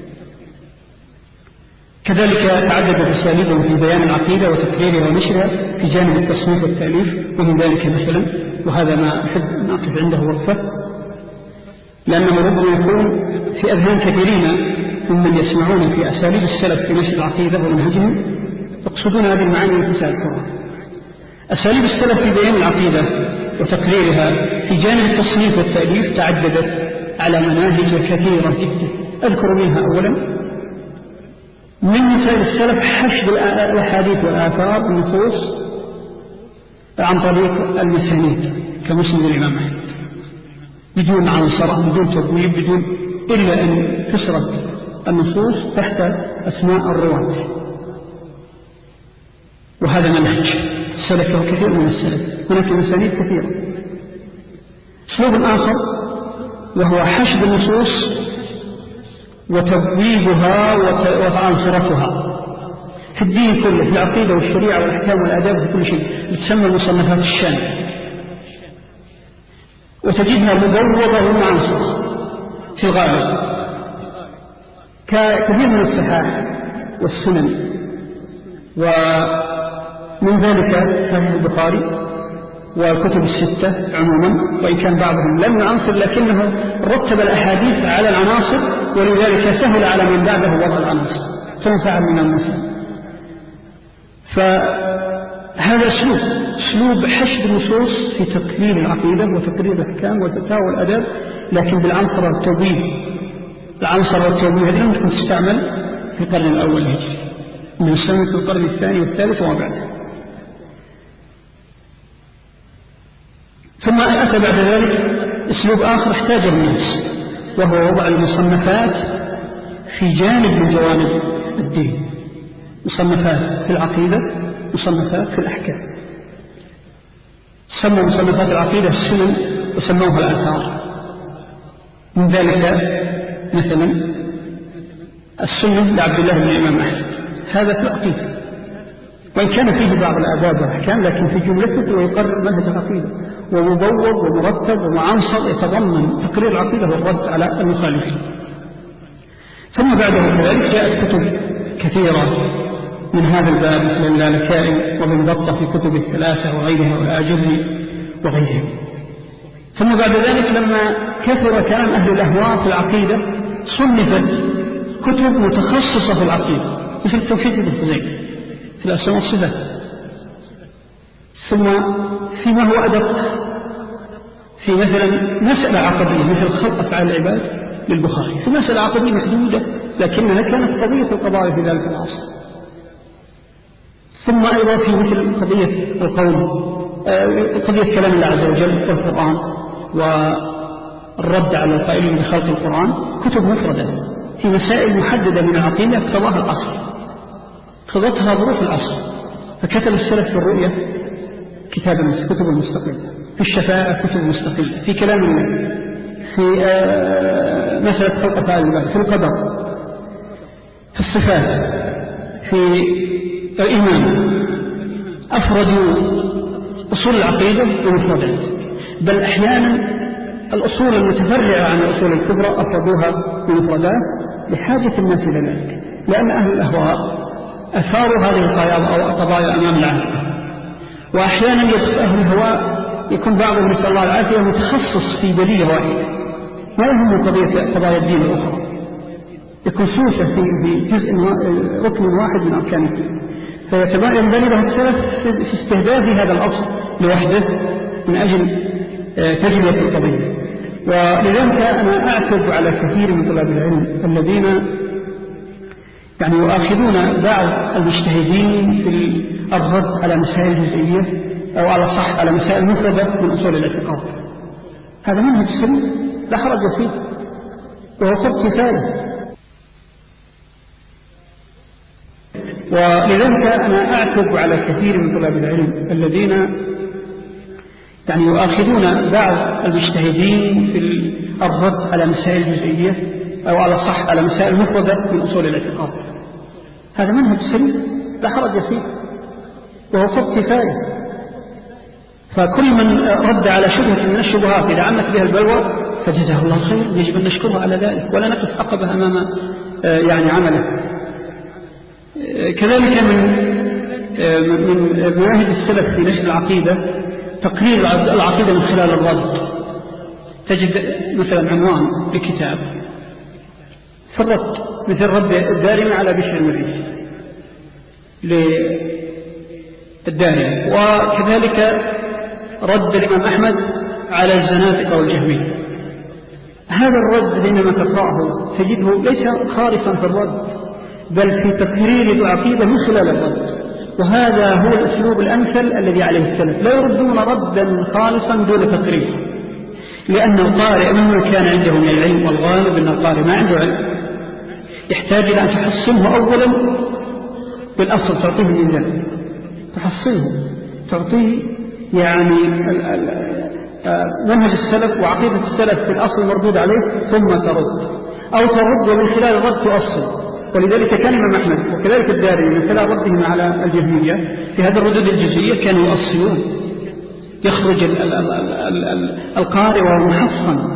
كذلك تعددت أساليبهم في بيان العقيدة وتكريرها ونشرها في جانب التصنيف والتأليف. ومن ذلك مثلا، وهذا ما أحب أن أقف عنده وقفة، لأنه ربما يكون في أذهان كثيرين ممن يسمعون في أساليب السلف في نشر العقيدة ومنهجهم يقصدون هذه المعاني وانتساء القرآن. أساليب السلف في بيان العقيدة وتقريرها في جانب التصنيف والتأليف تعددت على مناهج كثيرة جدا. أذكر منها أولا من مسائل السلف حشد الأحاديث والآثار والنصوص عن طريق المسانيد كمسند الإمام أحمد بدون عنصر، بدون تبويب، بدون إلا أن تسرد النصوص تحت أسماء الرواة. وهذا منهج سلكه كثير من السلف. هناك مسانيد كثيرة. أسلوب آخر وهو حشد النصوص وتبويبها وعنصرتها في الدين كله، في العقيدة والشريعة والأحكام والآداب وفي كل شيء، تسمى مصنفات الشام، وتجدها مبوضة ومعنصرة في الغالب، كثير من الصحاح والسنن. ومن ذلك صحيح البخاري والكتب الستة عموما، وإن كان بعضهم لم يعنصر لكنه رتب الأحاديث على العناصر، ولذلك سهل على من بعده وضع العناصر فنفع من المسلم. فهذا أسلوب حشد النصوص في تقرير العقيدة وتقرير الأحكام والفتاوى والأداب، لكن بالعنصر والتوبيب. العنصر والتوبيب هذه لم تكن تستعمل في القرن الأول الهجري، من السنة في القرن الثاني والثالث وما بعده. ثم أتى بعد ذلك أسلوب آخر احتاج الناس، وهو وضع المصنفات في جانب من جوانب الدين، مصنفات في العقيدة، مصنفات في الأحكام. سموا مصنفات العقيدة السنن وسموها الآثار. من ذلك مثلا السنن لعبد الله بن الإمام أحمد، هذا في العقيدة، وإن كان فيه بعض الآداب والأحكام لكن في جملته ويقرر منهج العقيدة، ومبوض ومرتب ومعنصر يتضمن تقرير العقيدة والرد على المخالفين. ثم بعده كذلك جاءت كتب كثيرة من هذا الباب مثل اللالكائي وابن بطة في كتب الثلاثة وغيرها والآجري وغيرهم. ثم بعد ذلك لما كثر كلام أهل الأهواء في العقيدة صنفت كتب متخصصة في العقيدة مثل التوحيد ابن خزيمة في الأسماء والصفات. ثم فيما هو أدق في مثلا مسألة عقدية مثل خلق أفعال العباد للبخاري، في مسألة عقدية محدودة لكنها كانت قضية القضايا في ذلك العصر. ثم أيضا في مثل قضية القول، قضية كلام الله عز وجل والقرآن والرد على القائلين بخلق القرآن، كتب مفردة في مسائل محددة من العقيدة اقتضاها العصر، اقتضتها ظروف العصر. فكتب السلف في الرؤية كتابا كتب مستقلة، في الشفاعة كتب مستقلة، في كلام الله، في مسألة خلق أفعال العباد، في القدر، في الصفات، في الإيمان، أفردوا أصول العقيدة بمفردات، بل أحيانا الأصول المتفرعة عن الأصول الكبرى أفردوها بمفردات لحاجة الناس إلى ذلك، لأن أهل الأهواء أثاروا هذه القضايا أمام العالم. وأحيانا أهل الهواء يكون بعضهم نسأل الله العافية متخصص في بلية واحدة، ما يهم قضايا الدين الأخرى، يكون سوسة في جزء ركن واحد من أركان الدين، فينبغي له السلف في استهداف هذا الأصل لوحده من أجل تجربة القضية. ولذلك أنا أعتب على كثير من طلاب العلم الذين يعني يؤاخذون بعض المجتهدين في الرد على مسائل جزئية أو على صح على مسائل مفردة من أصول الاعتقاد. هذا منهج سليم لا حرج فيه وهو فرض كفاية. ولذلك أنا أعتب على كثير من طلاب العلم الذين يعني يؤاخذون بعض المجتهدين في الرد على مسائل جزئية أو على صح على مسائل مفردة من أصول الاعتقاد. هذا منهج سليم لا حرج فيه وهو فرض كفاية. فكل من رد على شبهة من الشبهات إذا عمت بها البلوى فجزاه الله خير، يجب أن نشكره على ذلك ولا نقف عقبه أمام يعني عمله. كذلك من مناهج السلف في نشر العقيدة تقرير العقيدة من خلال الرد. تجد مثلا عنوان لكتاب في الرد مثل رد الدارمي على بشر المريسي للدارمي، وكذلك رد الإمام أحمد على الزنادقة والجهمية. هذا الرد حينما تقرأه تجده ليس خارفا في الرد، بل في تقرير العقيدة من خلال الرد. وهذا هو الأسلوب الأمثل الذي عليه السلف، لا يردون ردا خالصا دون تقرير، لأن القارئ مهما كان عنده من العلم، والغالب أن القارئ ما عنده علم، يحتاج إلى أن تحصنه أولا بالأصل، تعطيه من ذلك، تحصنه، تعطيه يعني منهج السلف وعقيدة السلف في الأصل المردود عليه، ثم ترد، أو ترد ومن خلال الرد تؤصل. ولذلك كان الإمام أحمد وكذلك الدارمي من خلال ردهم على الجهمية في هذه الردود الجزئية كانوا يؤصلون، يخرج القارئ وهو محصن.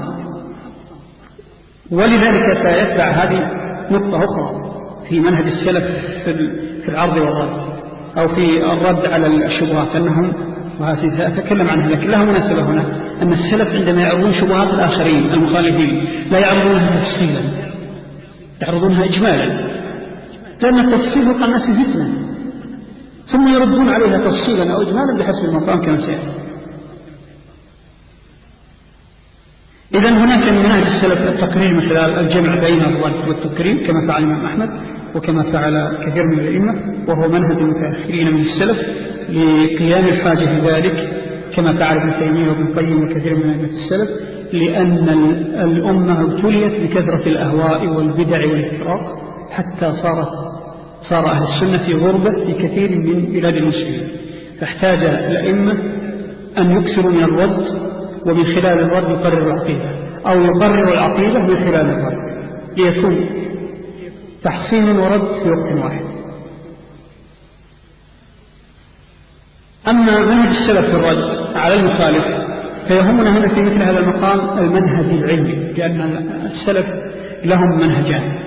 ولذلك سيتبع هذه نقطة أخرى في منهج السلف في العرض والرد، أو في الرد على الشبهات، أنهم، وهذه سأتكلم عنها لكن لها مناسبة هنا، أن السلف عندما يعرضون شبهات الآخرين المخالفين لا يعرضونها تفصيلا، يعرضونها إجمالا، لأن التفصيل وقع الناس فتنة، ثم يردون عليها تفصيلا أو إجمالا بحسب المقام كما سيأتي. إذن هناك من منهج السلف التقرير من خلال الجمع بين الرد والتقرير كما فعل الإمام أحمد وكما فعل كثير من الأئمة، وهو منهج المتأخرين من السلف لقيام الحاجة لذلك كما فعل ابن تيمية وابن القيم وكثير من أئمة السلف، لأن الأمة ابتليت بكثرة الأهواء والبدع والافتراق حتى صار أهل السنة في غربة في كثير من بلاد المسلمين، فاحتاج الأئمة أن يكثروا من الرد، ومن خلال الرد يقرر العقيدة، أو يقرر العقيدة من خلال الرد، ليكون تحصين ورد في وقت واحد. أما منهج السلف في الرد على المخالف فيهمنا هنا في مثل هذا المقام المنهج العلمي، لأن السلف لهم منهجان،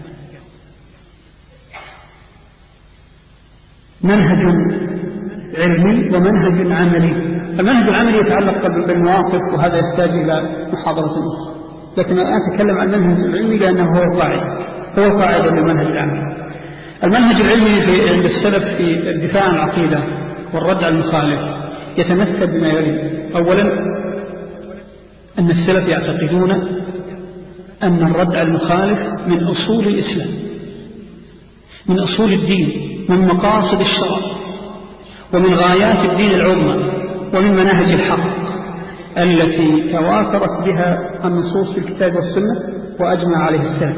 منهج علمي ومنهج عملي. المنهج العملي يتعلق بالمواقف، وهذا يحتاج إلى محاضرة أخرى، لكن الآن أتكلم عن المنهج العلمي لأنه هو قاعدة للمنهج العملي. المنهج العلمي عند السلف في الدفاع عن العقيدة والرد على المخالف يتمثل بما يلي: أولا أن السلف يعتقدون أن الرد على المخالف من أصول الإسلام، من أصول الدين، من مقاصد الشرع، ومن غايات الدين العظمى، ومن مناهج الحق التي توافرت بها النصوص في الكتاب والسنة وأجمع عليه السلف.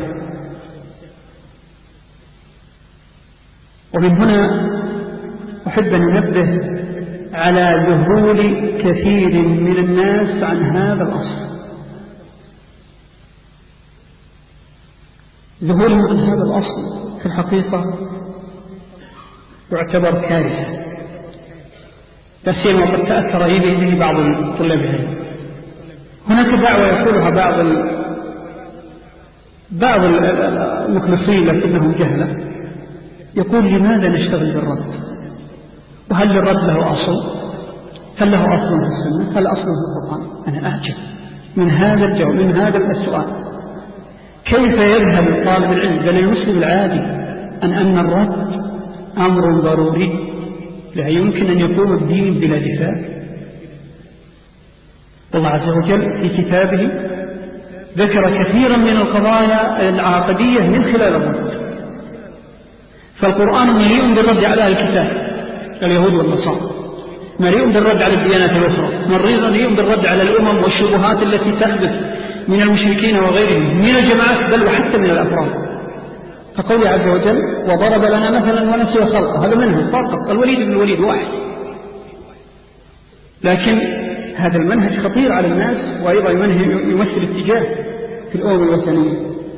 ومن هنا أحب أن ننبه على ذهول كثير من الناس عن هذا الأصل. ذهولهم عن هذا الأصل في الحقيقة يعتبر كارثة، لا سيما وقد تأثر به بعض طلاب العلم. هناك دعوة يقولها بعض المخلصين لكنهم جهلة، يقول: لماذا نشتغل بالرد؟ وهل للرد له أصل؟ هل له أصل في السنة؟ هل أصل في القرآن؟ أنا أعجب من هذا الجواب، من هذا السؤال. كيف يذهب طالب العلم بل المسلم العادي أن الرد أمر ضروري لا يمكن أن يكون الدين بلا دفاع؟ الله عز وجل في كتابه ذكر كثيرا من القضايا العقدية من خلال الرد، فالقرآن مليء بالرد على الكتاب اليهود والنصارى، مليء بالرد على الديانات الأخرى، مليء بالرد على الأمم والشبهات التي تحدث من المشركين وغيرهم من الجماعات بل وحتى من الأفراد. فقوله عز وجل: وضرب لنا مثلا ونسي خلقه، هذا منهج فقط، الوليد بن الوليد واحد، لكن هذا المنهج خطير على الناس، وأيضا يمثل اتجاه في الأمم الوثنية.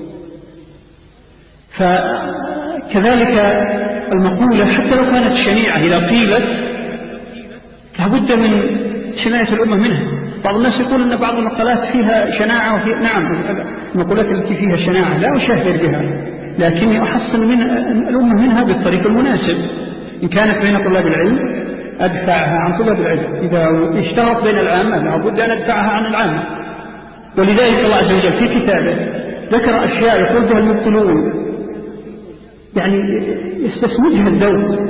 فكذلك المقولة حتى لو كانت شنيعة إذا قيلت لابد من حماية الأمة منها. بعض الناس يقول أن بعض المقالات فيها شناعة نعم، المقولات التي فيها شناعة لا أشهر بها، لكني أحصن من الأمة منها بالطريق المناسب. إن كانت بين طلاب العلم أدفعها عن طلاب العلم، إذا اشترط بين العامة لابد أن أدفعها عن العامة. ولذلك الله عز وجل في كتابه ذكر أشياء يقول بها المبطلون، يعني يستسمجها الدولة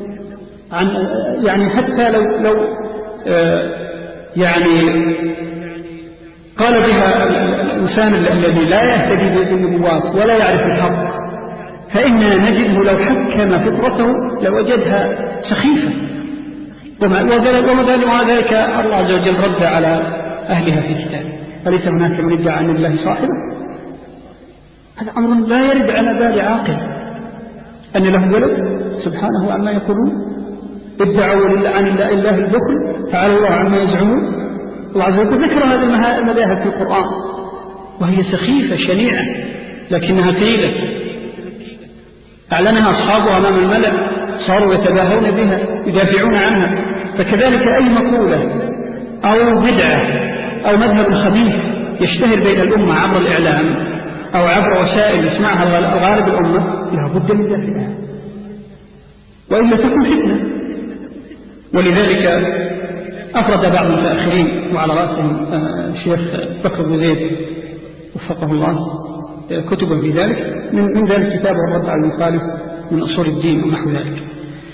يعني حتى لو يعني قال بها الإنسان الذي لا يهتدي بالنبوات ولا يعرف الحق، فإننا نجده لو حكم فطرته لوجدها سخيفة. ومع ذلك الله عز وجل رد على أهلها في كتابه: أليس هناك من ادعى عن الله صاحبه؟ هذا أمر لا يرد على بال عاقل أن له ولد سبحانه عما يقولون. ادعوا عن الله البخل، تعالى الله عما يزعمون. الله عز وجل ذكر هذه المذاهب في القرآن وهي سخيفة شنيعة لكنها قيلت، أعلنها أصحابها أمام الملأ، صاروا يتباهون بها يدافعون عنها. فكذلك أي مقولة أو بدعة أو مذهب خبيث يشتهر بين الأمة عبر الإعلام أو عبر وسائل يسمعها غالب الأمة لا بد من دافعها، وإلا تكون فتنة. ولذلك أفرد بعض المتأخرين وعلى رأسهم الشيخ بكر بن زيد وفقه الله كتبا في ذلك، من ذلك كتابه الرد على المخالف من أصول الدين ونحو ذلك.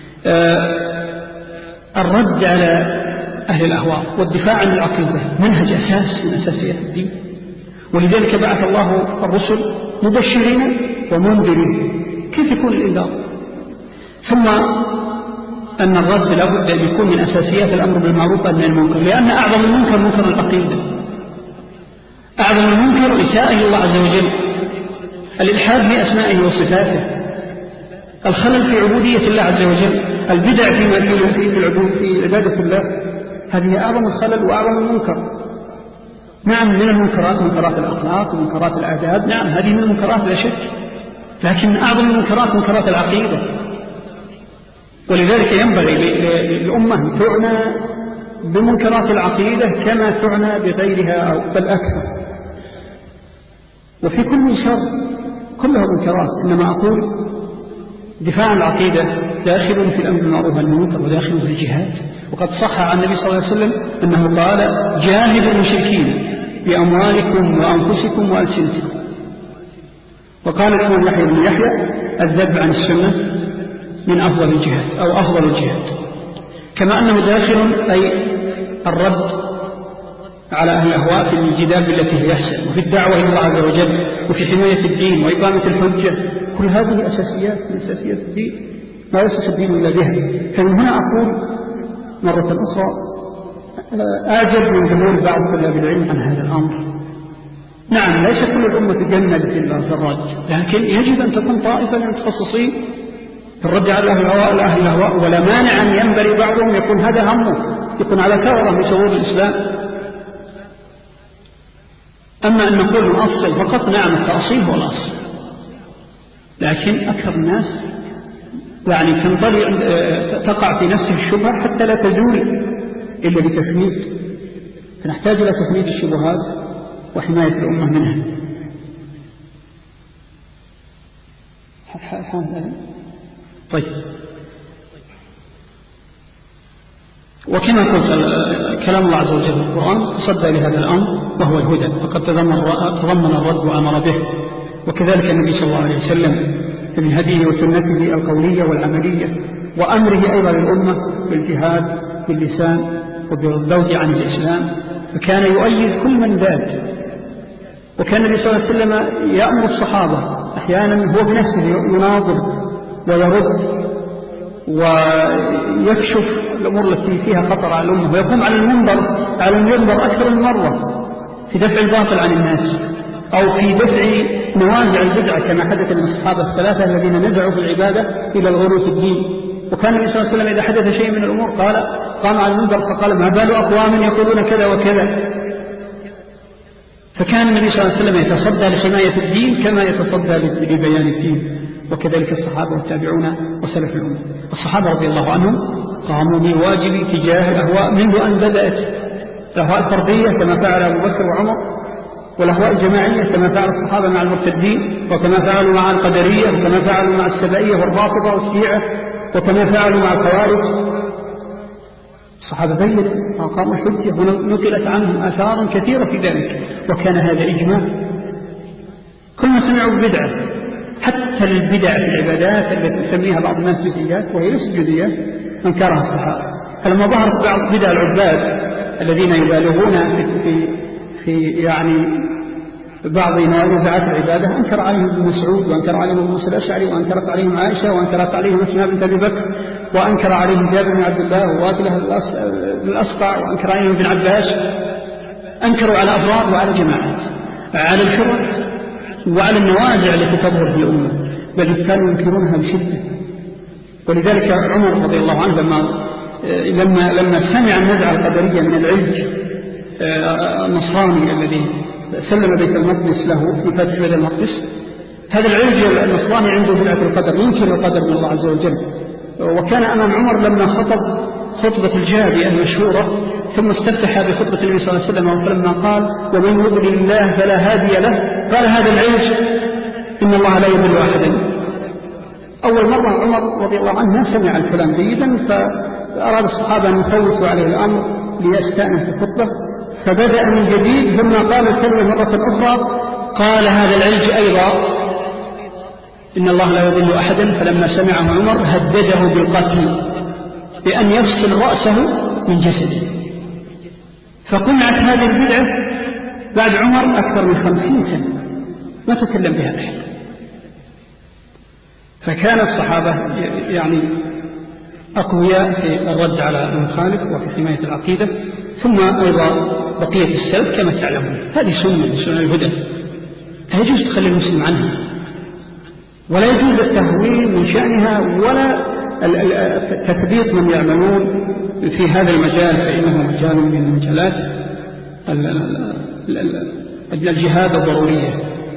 الرد على أهل الأهواء والدفاع عن العقيدة منهج أساس من أساسيات الدين، ولذلك بعث الله الرسل مبشرين ومنذرين. كيف يكون الإنذار؟ ثم أن الرد لا بد أن يكون من أساسيات الأمر بالمعروف والنهي عن المنكر، لأن أعظم المنكر منكر العقيدة، أعظم المنكر إساءة الله عز وجل، الإلحاد في أسمائه وصفاته، الخلل في عبودية الله عز وجل، البدع في عبادة الله. هذه أعظم الخلل وأعظم المنكر. نعم من المنكرات منكرات الأخلاق ومنكرات الآداب، نعم هذه من المنكرات لا شك، لكن أعظم المنكرات منكرات العقيدة. ولذلك ينبغي للأمة أن تعنى بمنكرات العقيدة كما تعنى بغيرها أو بل أكثر. وفي كل شر كلها منكرات، إنما أقول دفاع العقيدة داخل في الأمر بالمعروف والمنكر وداخل في الجهاد. وقد صح عن النبي صلى الله عليه وسلم أنه قال: جاهدوا المشركين بأموالكم وأنفسكم وألسنتكم. وقال الإمام يحيى بن يحيى: الذب عن السنة من أفضل الجهاد أو أفضل الجهاد. كما أنه داخل أي الرد على أهل الأهواء في الجدال بالتي هي أحسن، وفي الدعوة إلى الله عز وجل، وفي حماية الدين وإقامة الحجة. كل هذه أساسيات من أساسيات الدين لا يصح الدين إلا بها. فمن هنا أقول مرة أخرى أعجب من جمهور بعض طلاب العلم عن هذا الأمر. نعم ليس كل الأمة تجند في الرد، لكن يجب أن تكون طائفة من المتخصصين في الرد على أهل الأهواء، ولا مانع أن ينبري بعضهم يكون هذا همه، يكون على ثورة من ثوور الإسلام. أما أن نقول نؤصل فقط، نعم التأصيل هو الأصل، لكن أكثر الناس يعني تقع في نفسه الشبهة حتى لا تزول إلا بتفنيد. فنحتاج إلى تفنيد الشبهات وحماية الأمة منها. طيب، وكما قلت كلام الله عز وجل في القرآن تصدى لهذا الأمر وهو الهدى، فقد تضمن الرد وأمر به. وكذلك النبي صلى الله عليه وسلم من هديه وسنته القولية والعملية، وأمره أيضا للأمة بالجهاد باللسان وبالذود عن الإسلام، فكان يؤيد كل من ذات. وكان النبي صلى الله عليه وسلم يأمر الصحابة أحيانا هو بنفسه يناظر ويرد ويكشف الأمور التي فيها خطر على الأمة، ويقوم على المنبر أكثر من مرة في دفع الباطل عن الناس، أو في دفع نوازع البدعة كما حدث من الصحابة الثلاثة الذين نزعوا في العبادة إلى الغلو في الدين. وكان النبي صلى الله عليه وسلم إذا حدث شيء من الأمور قام على المنبر فقال: ما بال أقوام يقولون كذا وكذا. فكان النبي صلى الله عليه وسلم يتصدى لحماية الدين كما يتصدى لبيان الدين، وكذلك الصحابة والتابعون وسلف الأمة. الصحابة رضي الله عنهم قاموا بواجب تجاه الأهواء منذ أن بدأت الأهواء الفردية كما فعل أبو بكر وعمر، والأهواء الجماعية كما فعل الصحابة مع المرتدين، وكما فعلوا مع القدرية، وكما فعلوا مع السبائية والرافضة والشيعة، وكما فعلوا مع الخوارج. الصحابة بيّنوا وأقاموا الحجة ونقلت عنهم آثار كثيرة في ذلك، وكان هذا إجماع. كل ما سمعوا ببدعة، حتى البدع في العبادات التي تسميها بعض الناس جزئيات وهي ليست جزئيات، أنكرها الصحابة. فلما ظهرت بعض بدع العباد الذين يبالغون في يعني بعض نزعات العبادة أنكر عليهم ابن مسعود، وأنكر عليهم ابو موسى الأشعري، وأنكرت عليهم عائشة، وأنكرت عليهم أسماء بنت أبي بكر، وأنكر عليهم جابر بن عبد الله وواكله بن الأصقع، وأنكر عليهم ابن عباس. أنكروا على أفراد وعلى جماعات، على الفرق وعلى النوازع التي تظهر في الأمة، بل كانوا ينكرونها بشدة. ولذلك عمر رضي الله عنه لما سمع النزعة القدرية من العلج النصراني الذي سلم بيت المقدس له في فتح بيت المقدس، هذا العلج النصراني عنده بدعة القدر، ينكر القدر من الله عز وجل. وكان أمام عمر لما خطب خطبة الجابئة المشهورة، ثم استفتح بخطبة النبي صلى الله عليه وسلم، فلما قال ومن يضلل الله فلا هادي له، قال هذا العلج إن الله لا يضل أحدا. أول مرة عمر رضي الله عنه سمع الكلام جيدا، فأراد الصحابة أن يفوتوا عليه الأمر ليستأنف في الخطبة، فبدأ من جديد، ثم قال الكلمة مرة أخرى، قال هذا العلج أيضا إن الله لا يضل أحدا. فلما سمعه عمر هدده بالقتل بأن يفصل رأسه من جسده. فقنعت هذه البدعة بعد عمر أكثر من 50 سنة ما تكلم بها أحد. فكان الصحابة يعني أقوياء في الرد على المخالف وفي حماية العقيدة. ثم أيضا بقية السلف كما تعلمون، هذه سنة من سنن الهدى، لا يجوز تخلي المسلم عنها، ولا يجوز التهويل من شأنها ولا تثبيط من يعملون في هذا المجال، فإنه مجال من مجالات الجهاد الضرورية.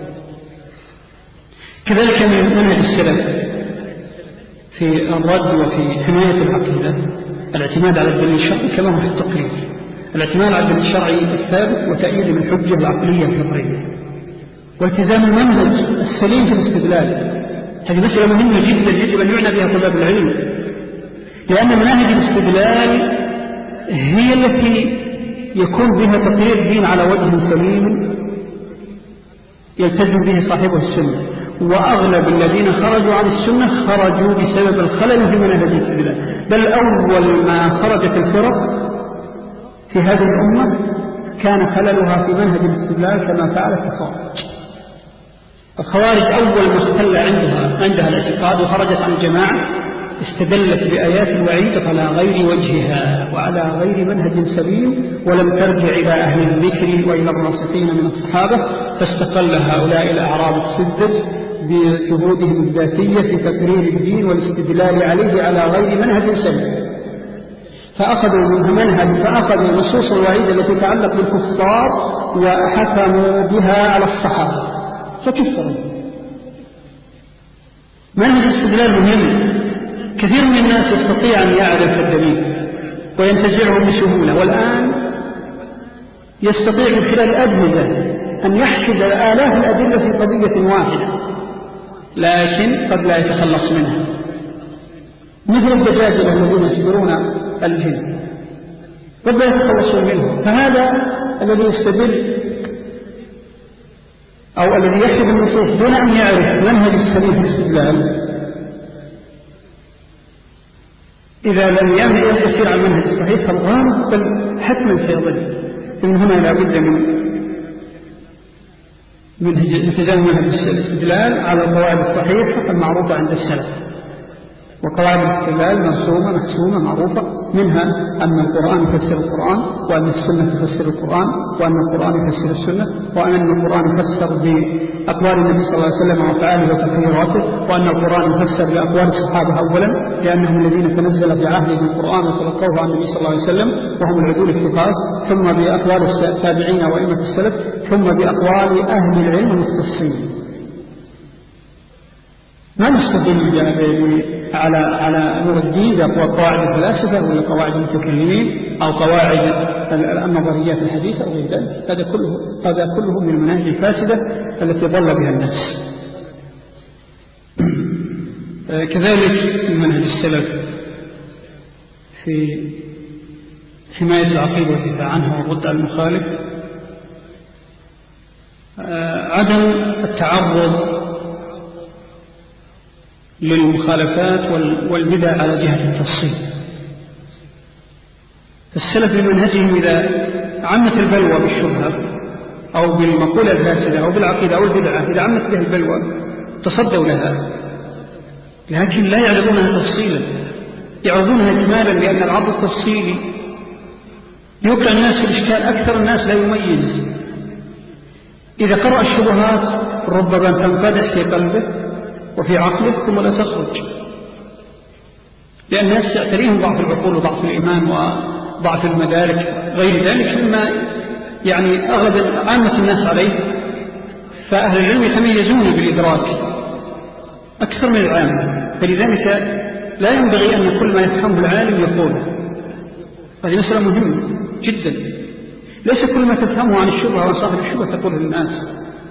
كذلك من منهج السلف في الرد وفي حماية العقيدة الاعتماد على الدليل الشرعي كما هو في التقرير، الاعتماد على الدليل الشرعي الثابت وتأييد الحجة العقلية الفطرية، والتزام المنهج السليم في الاستدلال. هذه مسألة مهمة جدا يجب أن يعنى بها طلاب العلم، لأن مناهج الاستدلال هي التي يكون بها تقرير الدين على وجه سليم يلتزم به صاحبه السنة. وأغلب الذين خرجوا عن السنة خرجوا بسبب الخلل في منهج الاستدلال، بل أول ما خرجت الفرق في هذه الأمة كان خللها في منهج الاستدلال كما فعلت الخوارج. الخوارج أول ما اختل عندها الاعتقاد وخرجت عن الجماعة استدلت بآيات الوعيد على غير وجهها وعلى غير منهج سليم، ولم ترجع إلى أهل الذكر وإلى الراسخين من الصحابة، فاستقل هؤلاء الأعراب السدد بجهودهم الذاتية في تقرير الدين والاستدلال عليه على غير منهج سليم، فأخذوا منها منهج، فأخذوا نصوص الوعيد التي تتعلق بالكفار وحكموا بها على الصحابة فكفروا. منهج الاستدلال مهم، كثير من الناس يستطيع أن يعرف الدليل وينتزعه بسهولة، والآن يستطيع من خلال الأجهزة أن يحشد آلاف الأدلة في قضية واحدة، لكن قد لا يتخلص منها، مثل الدجاجلة الذين يشبرون الجن قد لا يتخلصون منه. فهذا الذي يستدل أو الذي يحسب النصوص دون أن يعرف منهج السليم في الاستدلال، إذا لم يسير على المنهج الصحيح فالغالب بل حتما سيضل. إن هنا لا بد من التزام منهج الاستدلال على القواعد الصحيحة المعروفة عند السلف. وقواعد الاستدلال مرسومة محسومة معروفة، منها أن القرآن يفسر القرآن، وأن السنة تفسر القرآن، وأن القرآن يفسر السنة، وأن القرآن يفسر بأقوال النبي صلى الله عليه وسلم وأفعاله وتقريراته، وأن القرآن يفسر بأقوال الصحابة أولا لأنهم الذين تنزل بعهدهم القرآن وتلقوه عن النبي صلى الله عليه وسلم وهم العدول الثقات، ثم بأقوال التابعين وأئمة السلف، ثم بأقوال أهل العلم المختصين. ما نستدل على نور الدين بقواعد الفلاسفة ولا قواعد المتكلمين أو قواعد النظريات الحديثة أو غير ذلك. هذا كله من المناهج الفاسدة التي ضل بها الناس. كذلك من منهج السلف في حماية العقيدة والدفاع عنها والرد على المخالف عدم التعرض للمخالفات والبدع على جهة التفصيل. السلف من منهجهم إذا عمت البلوى بالشبهة أو بالمقولة الفاسدة أو بالعقيدة أو البدعة إذا عمت به البلوى تصدوا لها، لكن لا يعرضونها تفصيلا، يعرضونها إجمالا، لأن العرض التفصيلي يوقع الناس في الإشكال. أكثر الناس لا يميز، إذا قرأ الشبهات ربما تنقدح في قلبه وفي عقله ثم لا تخرج، لأن الناس يعتريهم ضعف العقول وضعف الإيمان وضعف المدارك غير ذلك مما يعني أغلب عامة الناس عليه. فأهل العلم يتميزون بالإدراك أكثر من العامة، فلذلك لا ينبغي أن كل ما يفهمه العالم يقوله. هذه مسألة مهمة جدا، ليس كل ما تفهمه عن الشبهة وعن صاحب الشبهة تقوله للناس،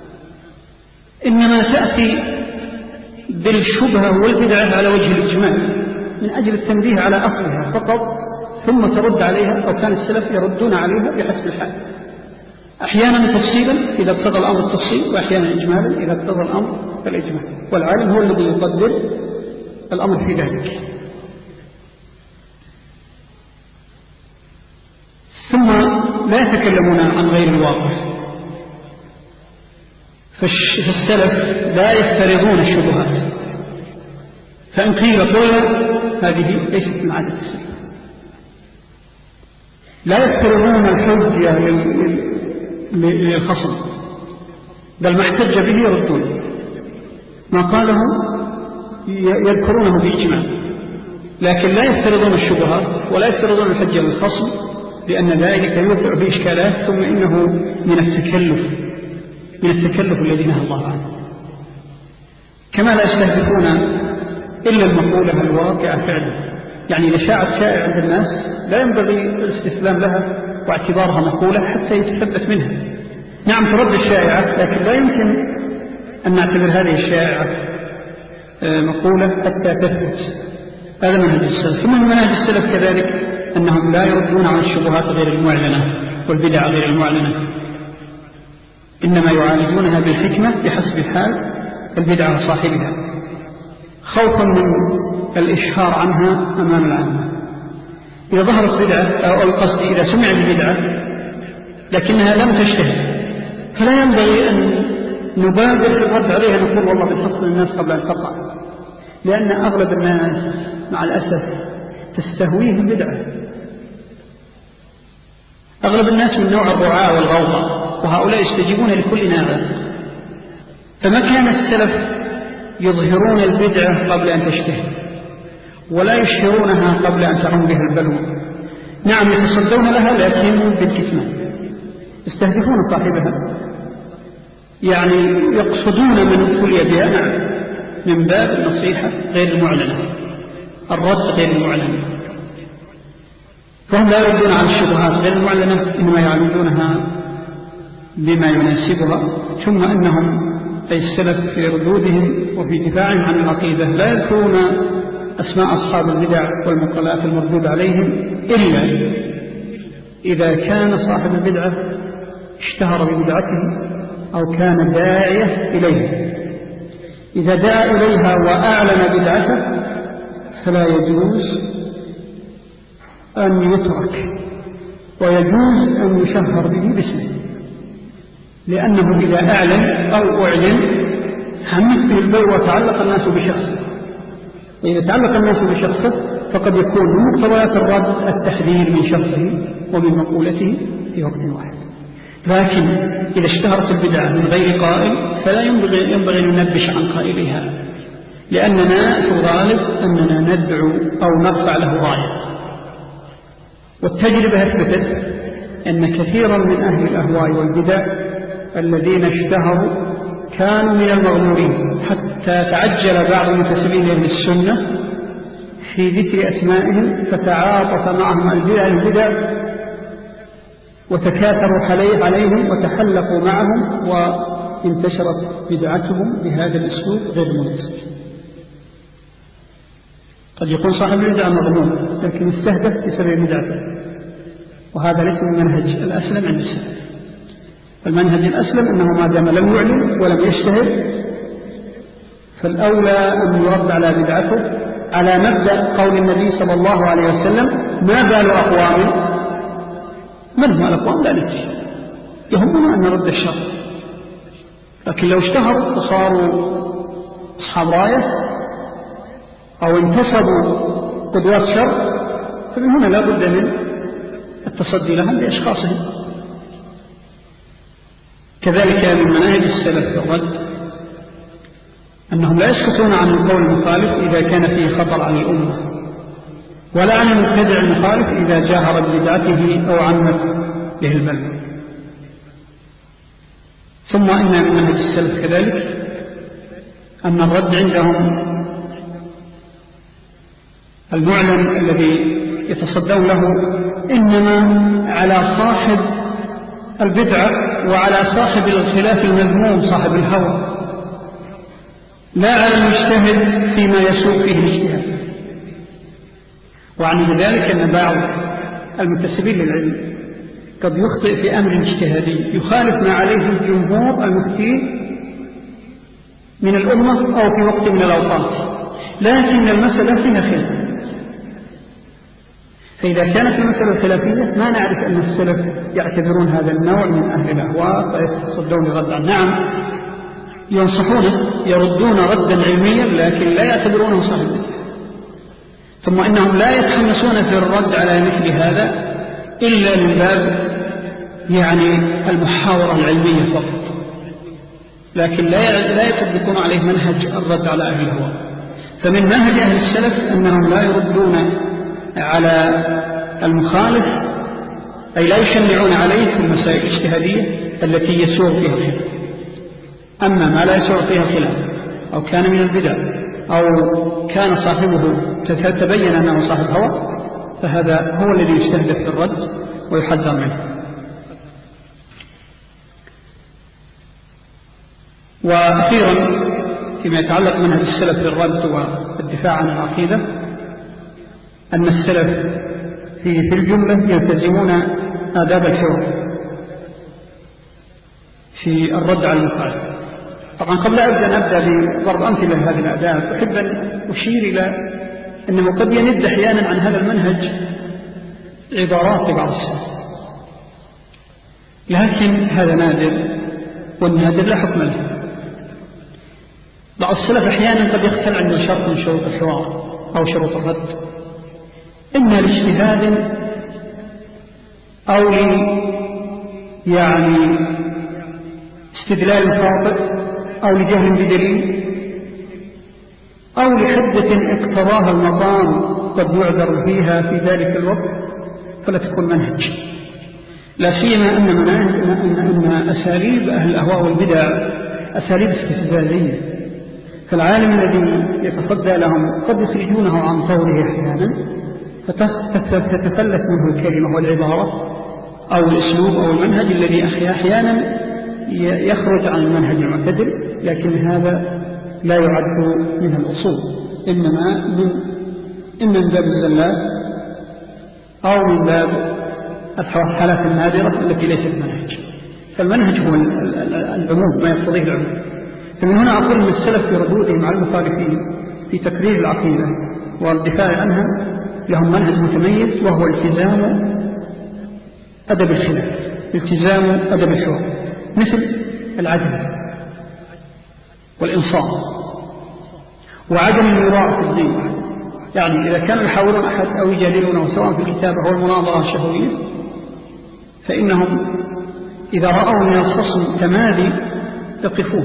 إنما تأتي بالشبهة والبدعة على وجه الإجمال من أجل التنبيه على أصلها فقط، ثم ترد عليها، أو كان السلف يردون عليها بحسب الحال، أحيانا تفصيلا إذا اقتضى الأمر التفصيل، وأحيانا إجمالا إذا اقتضى الأمر الإجمال، والعالم هو الذي يقدر الأمر في ذلك. ثم لا يتكلمون عن غير الواقع، فالسلف لا يفترضون الشبهات، فإن قيل قول هذه ليست من عادة السلف. لا يفترضون الحجة للخصم، بل ما احتج به يردون، ما قاله يذكرونه بإجمال، لكن لا يفترضون الشبهات ولا يفترضون الحجة للخصم، لأن ذلك يوقع في إشكالات، ثم إنه من التكلف الذي نهى الله عنه. كما لا يستهدفون إلا المقولة الواقعة فعلا، يعني إذا شاعت شائع عند الناس لا ينبغي الاستسلام لها واعتبارها مقولة حتى يتثبت منها. نعم ترد الشائعة، لكن لا يمكن أن نعتبر هذه الشائعة مقولة حتى تثبت. هذا منهج السلف. ثم من منهج السلف كذلك أنهم لا يردون عن الشبهات غير المعلنة والبدع غير المعلنة، إنما يعالجونها بالحكمة بحسب حال البدعة وصاحبها، خوفا من الإشهار عنها أمام العامة. إذا ظهرت بدعة أو القصد إذا سمع ببدعة لكنها لم تشتهر، فلا ينبغي أن نبادر في الرد عليها، نقول والله بنحصن الناس قبل أن تقع، لأن أغلب الناس مع الأسف تستهويه البدعة. أغلب الناس من نوع الرعاة والغوطة، وهؤلاء يستجيبون لكل نابة. فما كان السلف يظهرون البدعة قبل أن تشتهر، ولا يشهرونها قبل أن تعم بها البلوى. نعم يتصدون لها لكن بالكتمان، يستهدفون صاحبها، يعني يقصدون من ابتلي بها، نعم، من باب النصيحة غير المعلنة، الرد غير المعلن. فهم لا يردون عن الشبهات غير المعلنة، إنما يعالجونها بما يناسبها. ثم أنهم أي السلف في ردودهم وفي دفاعهم عن العقيدة لا يذكرون أسماء أصحاب البدع والمقالات المردود عليهم إلا إذا كان صاحب البدعة اشتهر ببدعته أو كان داعية إليها. إذا دعا إليها وأعلن بدعته فلا يجوز أن يترك، ويجوز أن يشهر به باسمه، لأنه إذا أعلن أو أعلن همت به البلوى وتعلق الناس بشخصه، وإذا تعلق الناس بشخصه فقد يكون من مقتضيات الرد التحذير من شخصه ومن مقولته في وقت واحد. لكن إذا اشتهرت البدعة من غير قائل فلا ينبغي أن ننبش عن قائلها، لأننا في الغالب أننا ندعو أو نرفع له راية. والتجربة أثبتت أن كثيرا من أهل الأهواء والبدع الذين اشتهروا كانوا من المغمورين، حتى تعجل بعض المنتسبين لأهل السنة في ذكر أسمائهم، فتعاطف معهم البدع وتكاثروا عليهم وتحلقوا معهم، وانتشرت بدعتهم بهذا الأسلوب غير مناسب. قد يكون صاحب البدعة مغمور لكن استهدف بسبب بدعته، وهذا ليس من منهج الأسلم عند السلف. المنهج الأسلم أنه ما دام لم يعلن ولم يشتهر فالأولى أن يرد على بدعته، على مبدأ قول النبي صلى الله عليه وسلم: ما بال أقوام، من هم الأقوام؟ لا ندري، يهمنا أن نرد الشر، لكن لو اشتهروا وصاروا أصحاب راية أو انتسبوا قدوات شر فمن هنا لا بد من التصدي لهم بأشخاصهم. كذلك من مناهج السلف في الرد أنهم لا يسكتون عن القول المخالف إذا كان فيه خطر على الأمة، ولا عن المبتدع المخالف إذا جاهر ببدعته أو عمت به البلوى. ثم إن من منهج السلف كذلك أن الرد عندهم المعلن الذي يتصدون له إنما على صاحب البدعة وعلى صاحب الخلاف المذموم صاحب الهوى، لا على المجتهد فيما يسوق فيه الاجتهاد. وعن ذلك أن بعض المنتسبين للعلم قد يخطئ في أمر اجتهادي يخالف ما عليه الجمهور المفتين من الأمة أو في وقت من الأوقات، لكن المسألة فيها خلاف. فإذا كانت المسألة الخلافية ما نعرف أن السلف يعتبرون هذا النوع من أهل الأهواء فيتصدون لرد عنه. نعم ينصحونه يردون ردا علميا لكن لا يعتبرونه صحيحا. ثم إنهم لا يتحمسون في الرد على مثل هذا إلا من باب المحاورة العلمية فقط، لكن لا يطبقون عليه منهج الرد على أهل الهوى. فمن منهج أهل السلف أنهم لا يردون على المخالف، أي لا يشنعون عليه في المسائل الاجتهادية التي يسوغ فيها الخلاف. أما ما لا يسوغ فيها الخلاف أو كان من البدع أو كان صاحبه تبين أنه صاحب هوى فهذا هو الذي يستهدف في الرد ويحذر منه. وأخيرا فيما يتعلق منهج السلف في الرد والدفاع عن العقيدة أن السلف في الجملة يلتزمون آداب الحوار في الرد على المخالف. طبعا قبل أن أبدأ بضرب أمثلة لهذه الآداب أحب أن أشير إلى أنه قد يند أحيانا عن هذا المنهج عبارات بعض السلف، لكن هذا نادر، والنادر لا حكم له. بعض السلف أحيانا قد يختل عنده شرط من شروط الحوار أو شروط الرد، إما لاجتهاد أو استدلال خاطئ أو لجهل بدليل أو لحدة اقتضاها المقام قد يعذر فيها في ذلك الوقت فلا تكون منهج. لا سيما أن أساليب أهل الأهواء والبدع أساليب استفزازية، فالعالم الذي يتصدى لهم قد يخرجونه عن طوره أحيانا فتتفلت منه الكلمة والعبارة أو الأسلوب أو المنهج الذي أحيانا يخرج عن المنهج المعتدل، لكن هذا لا يعد من الأصول، إنما من باب الزلات أو من باب الحالات النادرة التي ليست منهج. فالمنهج هو العموم، ما يقتضيه العموم. فمن هنا أقول أن السلف في ردودهم على المخالفين في تكرير العقيدة والدفاع عنها لهم منهج متميز، وهو التزام أدب الخلاف، التزام أدب الحوار، مثل العدل والإنصاف وعدم المراءة في الدين. إذا كانوا يحاولون أحد أو يجادلونه سواء في الكتابة أو المناظرة الشهوية فإنهم إذا رأوا من الخصم تمادي يقفون،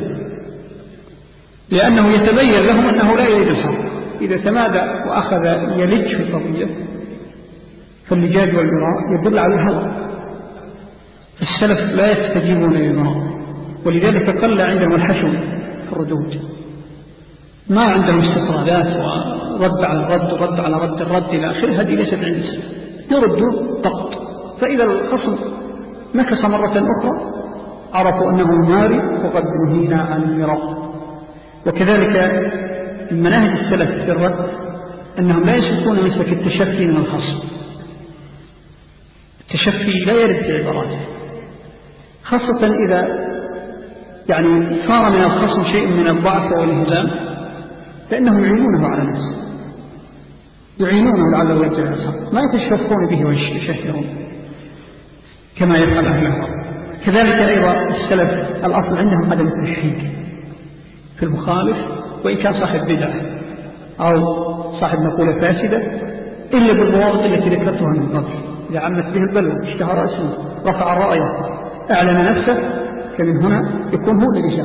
لأنه يتبين لهم أنه لا يريد الحق. إذا تمادى وأخذ يلج في القضية فاللجاج والمراء يدل على الهوى. السلف لا يستجيبون للمراء، ولذلك قل عندهم الحشو في الردود، ما عندهم استطرادات ورد على الرد ورد على رد الرد إلى آخره. هذه ليست عند السلف، يردوا ضغط، فإذا الخصم نكس مرة أخرى عرفوا أنه ماري وقد نهينا عن المراء. وكذلك من مناهج السلف في الرد أنهم لا يسلكون مسلك التشفي من الخصم. التشفي لا يرد في عباراته، خاصة إذا صار من الخصم شيء من الضعف والانهزام فإنهم يعينونه على الناس، يعينونه لعله يرجع الحق، ما يتشفون به ويشهرون كما يفعل أهل الهوى. كذلك أيضا السلف الأصل عندهم عدم التشهيد في المخالف، وإن كان صاحب بدعة أو صاحب مقولة فاسدة، إلا بالضوابط التي ذكرتها من قبل. إذا عمت به البلوى، اشتهر اسمه، رفع الراية، أعلن نفسه، فمن هنا يكون هو الذي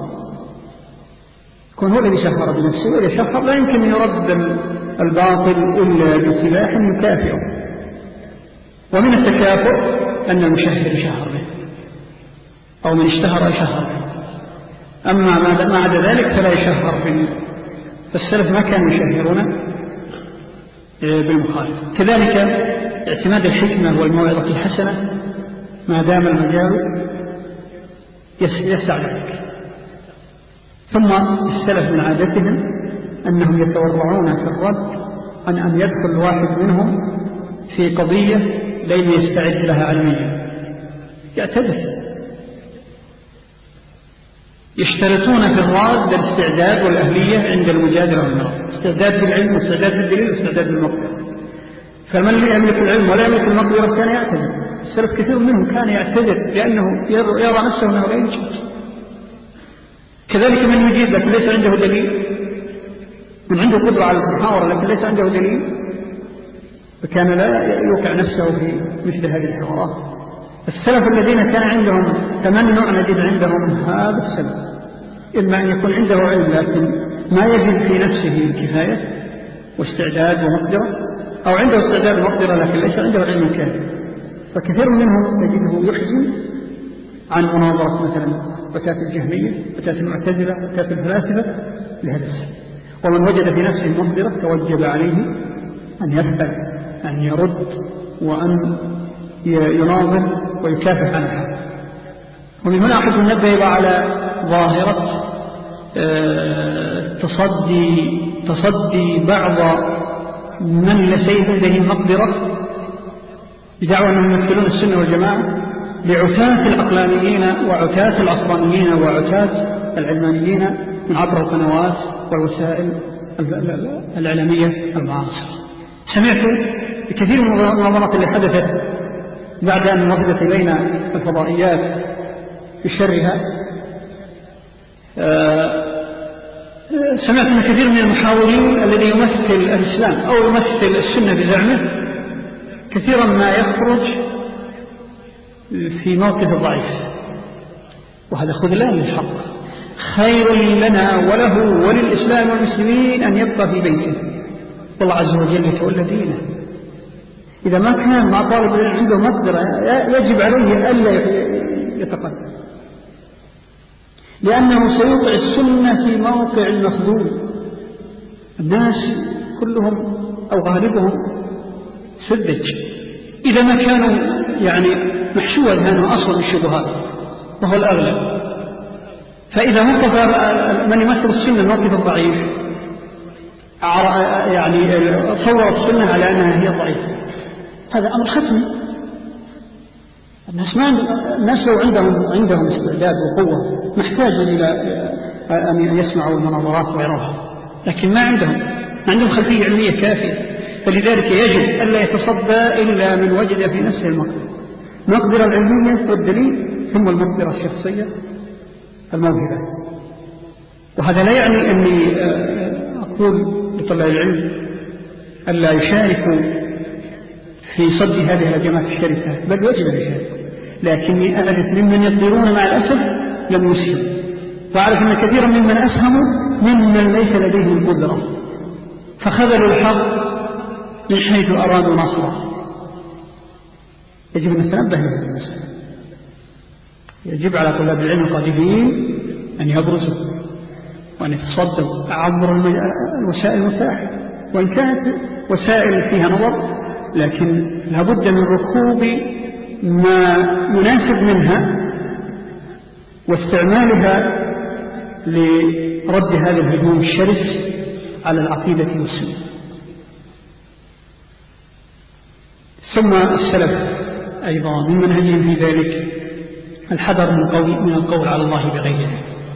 شهر بنفسه. وإذا شهر لا يمكن أن يرد الباطل إلا بسلاح يكافئه. ومن التكافؤ أن المشهر يشهر به، أو من اشتهر يشهر به. أما ما عدا ذلك فلا يشهر به. فالسلف ما كانوا يشهرون بالمخالف. كذلك اعتماد الحكمة والموعظة الحسنة ما دام المجال يسع ذلك. ثم السلف من عادتهم أنهم يتورعون في الرد عن أن يدخل واحد منهم في قضية لم يستعد لها علميا، يعتذر. يشترطون في الرد الاستعداد والأهلية عند المجادلة والمرأة، استعداد بالعلم واستعداد بالدليل واستعداد بالمقدرة. فمن يملك العلم ولا يملك المقدرة كان يعتذر. السلف كثير منهم كان يعتذر لأنه يرى نفسه أنه لا ينجز. كذلك من يجيب لكن ليس عنده دليل، من عنده قدرة على المحاورة لكن ليس عنده دليل، فكان لا يوقع نفسه في مثل هذه الحوارات. السلف الذين كان عندهم تمنع نجد عندهم هذا السبب، إما أن يكون عنده علم لكن ما يجد في نفسه الكفاية واستعداد ومقدرة، أو عنده استعداد ومقدرة لكن ليس عنده علم كافي. فكثير منهم تجده يحزن عن مناظرة مثلا وتاة الجهمية، وتاة المعتزلة، وتاة الفلاسفة لهذا السبب. ومن وجد في نفسه المقدرة توجب عليه أن يفعل، أن يرد، وأن يناظر ويكافح عن الحق. ومن هنا أحب أن نبدأ على ظاهرة تصدي بعض من ليس لديه المقدرة بدعوى أنهم يمثلون السنة والجماعة لعتاة العقلانيين وعتاة العصرانيين وعتاة العلمانيين من عبر القنوات والوسائل الإعلامية المعاصرة. سمعت بكثير من المناظرات اللي حدثت بعد أن وصلت إلينا الفضائيات بشرها، سمعت من كثير من المحاورين الذي يمثل الإسلام أو يمثل السنة بزعمه كثيرا ما يخرج في موقف ضعيف، وهذا خذلان للحق. خير لنا وله وللإسلام والمسلمين أن يبقى في بيته، والله عز وجل يتولى دينه. إذا ما كان مع طالب العلم عنده مقدرة يجب عليه ألا يتقدم، لأنه سيوقع السنة في موقع المخذول. الناس كلهم أو غالبهم سذج إذا ما كانوا يعني محشوة أذهانهم أصلا الشبهات، وهو الأغلب. فإذا وقف من يمثل السنة الموقف الضعيف يعني صور السنة على أنها هي ضعيفة، هذا أمر ختمي. الناس لو عندهم استعداد وقوة محتاج إلى أن يسمعوا المناظرات ويروها، لكن ما عندهم خلفية علمية كافية. فلذلك يجب ألا يتصدى إلا من وجد في نفسه المقدرة العلمية والدليل، ثم المقدرة الشخصية الموهبة. وهذا لا يعني أني أقول لطلاب العلم ألا يشاركوا في صد هذه الهجمات الشرسة، بل يجب أن يشاركوا، لكني أعرف ممن يقدرون مع الأسف لم يسهم، وأعرف أن كثيرا ممن أسهموا ممن ليس لديهم القدرة، فخذلوا الحق من حيث أرادوا نصره. يجب أن نتنبه لهذه المسألة. يجب على طلاب العلم القادمين أن يبرزوا وأن يتصدوا عبر الوسائل المتاحة، وإن كانت وسائل فيها نظر، لكن لابد من ركوب ما يناسب منها واستعمالها لرد هذا الهجوم الشرس على العقيدة والسنة. ثم السلف أيضا من منهجهم في ذلك الحذر من القول على الله بغيره.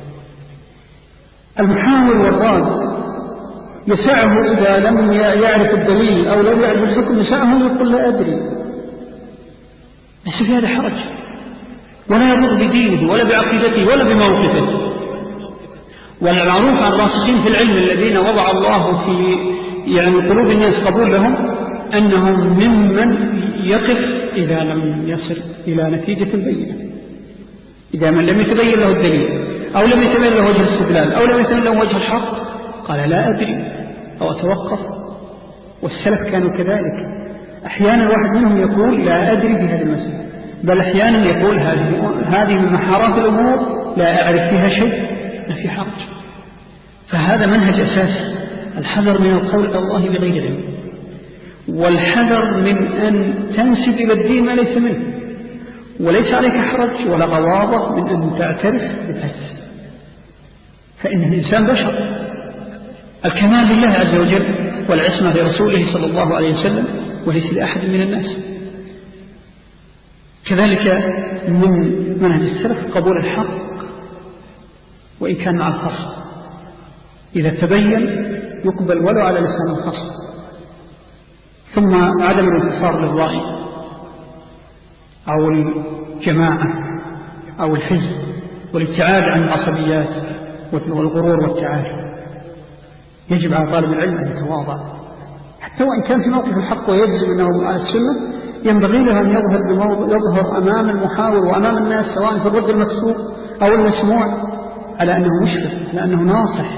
المحاور والراد يسعه إذا لم يعرف الدليل أو لم يعرف الحكم، يسعه يقول لا أدري، ليس في هذا حرج. ولا يضر بدينه ولا بعقيدته ولا بموقفه. والمعروف عن الراسخين في العلم الذين وضع الله في قلوب الناس قبول لهم أنهم ممن يقف إذا لم يصل إلى نتيجة بينة، إذا من لم يتبين له الدليل أو لم يتبين له وجه الاستدلال أو لم يتبين له وجه الحق قال لا أدري أو أتوقف. والسلف كانوا كذلك، أحيانا الواحد منهم يقول لا أدري في هذه المسألة، بل أحيانا يقول هذه من محارات الأمور لا أعرف فيها شيء، ما في حرج. فهذا منهج أساسي، الحذر من القول على الله بغير علم، والحذر من أن تنسب إلى الدين ما ليس منه، وليس عليك حرج ولا غواضة من أن تعترف بالحس، فإن الإنسان بشر، الكمال لله عز وجل والعصمة لرسوله صلى الله عليه وسلم وليس لأحد من الناس. كذلك من منهج السلف قبول الحق وإن كان مع الخصم، إذا تبين يقبل ولو على لسان الخصم. ثم عدم الانتصار للرأي أو الجماعة أو الحزب، والابتعاد عن العصبيات والغرور والتعالي. يجب على طالب العلم أن يتواضع حتى وإن كان في موقف الحق ويجزم أنه من أهل السنة، ينبغي له أن يظهر أمام المحاور وأمام الناس سواء في الرد المكتوب أو المسموع على أنه مشفق، على أنه ناصح،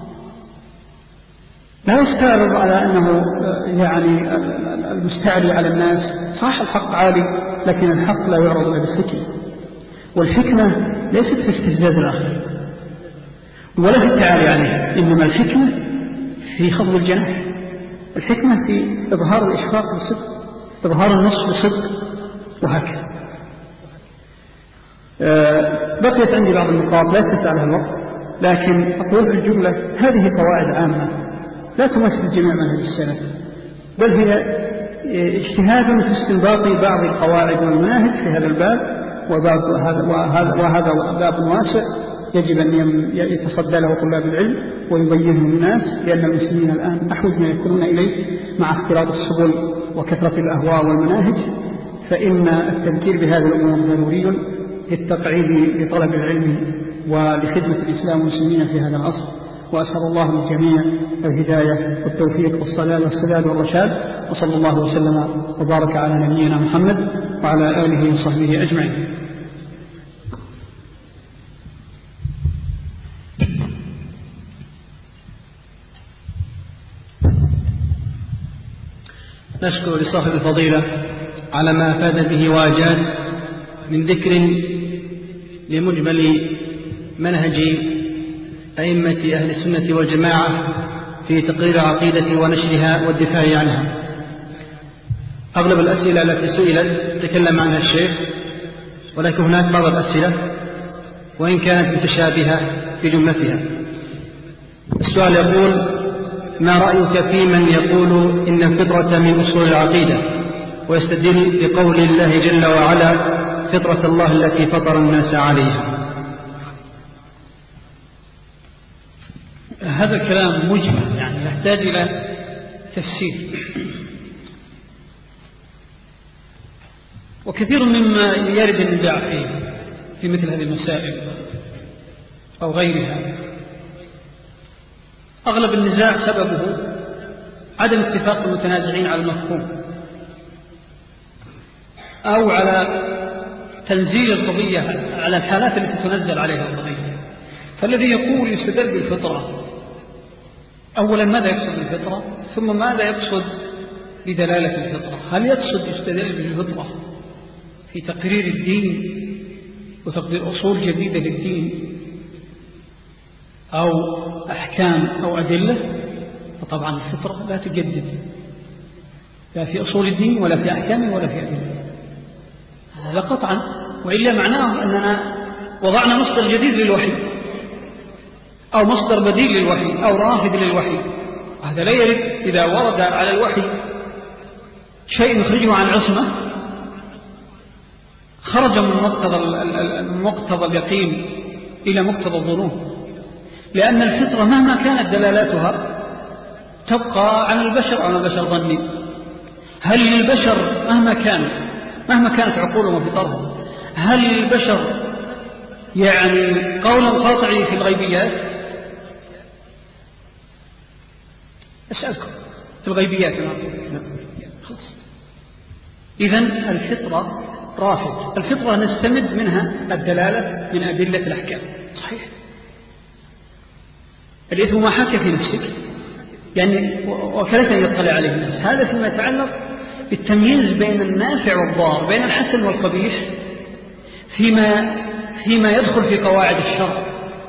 لا يستعرض على أنه المستعلي على الناس. صح الحق عالي، لكن الحق لا يعرض إلا بالحكمة، والحكمة ليست في استفزاز الآخر ولا في التعالي عليه، إنما الحكمة في خفض الجناح، الحكمة في إظهار الإشفاق بصدق، إظهار النص بصدق، وهكذا. بقيت عندي بعض النقاط لا تسع لها الوقت، لكن أقول في الجملة هذه قواعد عامة لا تمثل جميع منهج السلف، بل هي اجتهاد في استنباط بعض القواعد والمناهج في هذا الباب، وهذا باب واسع يجب أن يتصدى له طلاب العلم ويبينه للناس، لأن المسلمين الآن أحوج ما يكونون إليه مع اختلاط السبل وكثرة الأهواء والمناهج. فإن التذكير بهذه الأمور ضروري للتقعيد لطلب العلم ولخدمة الإسلام والمسلمين في هذا العصر. وأسأل الله للجميع الهداية والتوفيق والصلاة والسداد والرشاد، وصلى الله وسلم وبارك على نبينا محمد وعلى آله وصحبه أجمعين. نشكر لصاحب الفضيلة على ما أفاد به وأجاد من ذكر لمجمل منهج أئمة أهل السنة والجماعة في تقرير العقيدة ونشرها والدفاع عنها. أغلب الأسئلة التي سئلت تكلم عنها الشيخ، ولكن هناك بعض الأسئلة وإن كانت متشابهة في جملتها. السؤال يقول: ما رأيك في من يقول إن الفطرة من أصول العقيدة ويستدل بقول الله جل وعلا: فطرة الله التي فطر الناس عليها؟ هذا الكلام مجمل، يحتاج إلى تفسير، وكثير مما يرد النزاع في مثل هذه المسائل أو غيرها، أغلب النزاع سببه عدم اتفاق المتنازعين على المفهوم أو على تنزيل القضية على الحالات التي تنزل عليها القضية. فالذي يقول يستدل بالفطرة، أولا ماذا يقصد بالفطرة؟ ثم ماذا يقصد بدلالة الفطرة؟ هل يقصد يستدل بالفطرة في تقرير الدين وتقدير أصول جديدة للدين أو أحكام أو أدلة؟ فطبعا الفطرة لا تجدد، لا في أصول الدين ولا في أحكام ولا في أدلة، هذا قطعا، وإلا معناه أننا وضعنا مصدر جديد للوحي أو مصدر بديل للوحي أو رافد للوحي. هذا لا يرد. إذا ورد على الوحي شيء يخرجه عن العصمة خرج من مقتضى اليقين إلى مقتضى الظنون، لأن الفطرة مهما كانت دلالاتها تبقى عن البشر أو البشر ظني. هل للبشر مهما كانت عقولهم وفطرهم هل البشر يعني قولا قاطعي في الغيبيات؟ أسألكم في الغيبيات. إذن الفطرة رافض. الفطرة نستمد منها الدلالة من أدلة الأحكام. صحيح. الإثم ما حاك في نفسك يعني وكلت أن يطلع عليه الناس. هذا فيما يتعلق بالتمييز بين النافع والضار، بين الحسن والقبيح، فيما يدخل في قواعد الشرع.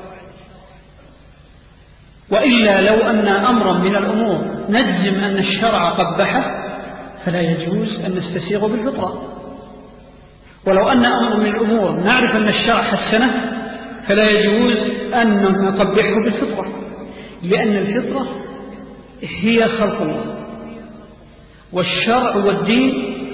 وإلا لو أن أمرا من الأمور نجزم أن الشرع قبحه فلا يجوز أن نستسيغ بالفطرة. ولو أن أمر من الأمور نعرف أن الشرع حسنه فلا يجوز أن نقبحه بالفطرة، لأن الفطرة هي خلق الله، والشرع والدين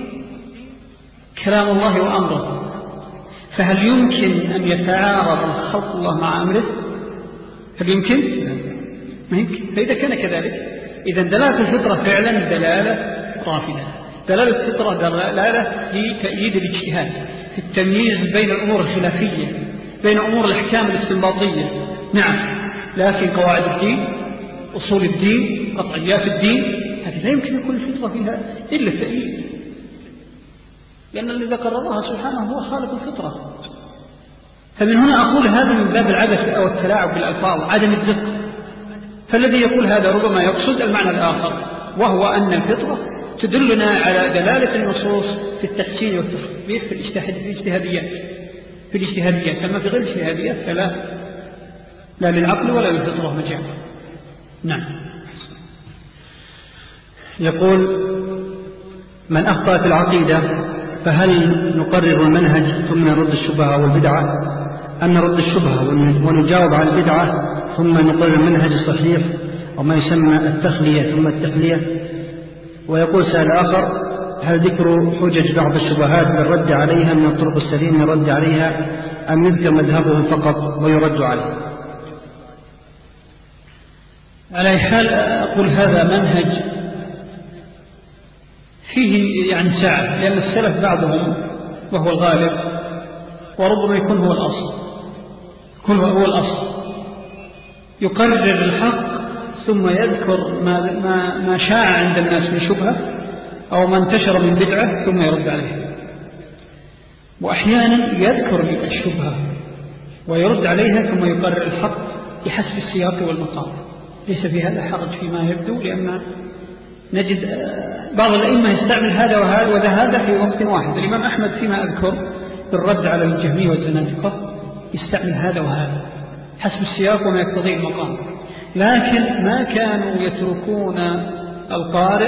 كلام الله وأمره. فهل يمكن أن يتعارض خلق الله مع أمره؟ هل يمكن؟ ما يمكن. فإذا كان كذلك إذن دلالة الفطرة فعلا دلالة رافضة. دلالة الفطرة دلالة في تأييد الاجتهاد، في التمييز بين الأمور الخلافية، بين أمور الأحكام الاستنباطية. نعم، لكن قواعد الدين، أصول الدين، قطعيات الدين، هذه لا يمكن يكون الفطرة فيها إلا التأييد، لأن الذي ذكر الله سبحانه هو خالق الفطرة. فمن هنا أقول هذا من باب العبث أو التلاعب بالألفاظ، عدم الدقة. فالذي يقول هذا ربما يقصد المعنى الآخر، وهو أن الفطرة تدلنا على دلالة النصوص في التحسين والتخفيف في الاجتهاديات، أما في غير الاجتهاديات فلا للعقل ولا للفطرة مجال. نعم. يقول: من أخطأ في العقيدة فهل نقرر المنهج ثم نرد الشبهة والبدعة، أم نرد الشبهة ونجاوب على البدعة ثم نقرر المنهج الصحيح أو ما يسمى التخلية ثم التحلية؟ ويقول سائل آخر: هل ذكر حجج بعض الشبهات للرد عليها من الطرق السليمة للرد عليها، أم يذكر مذهبهم فقط ويرد عليه؟ على أي حال أقول هذا منهج فيه يعني سعة، لأن السلف بعضهم وهو الغالب وربما يكون هو الأصل يقرر الحق ثم يذكر ما شاع عند الناس من شبهة أو ما انتشر من بدعة ثم يرد عليها، وأحيانا يذكر الشبهة ويرد عليها ثم يقرر الحق بحسب السياق والمقام. ليس في هذا حرج فيما يبدو، لأن نجد بعض الأئمة يستعمل هذا وهذا وهذا في وقت واحد. الإمام أحمد فيما أذكر بالرد على الجهمية والزنادقة يستعمل هذا وهذا حسب السياق وما يقتضيه المقام، لكن ما كانوا يتركون القارئ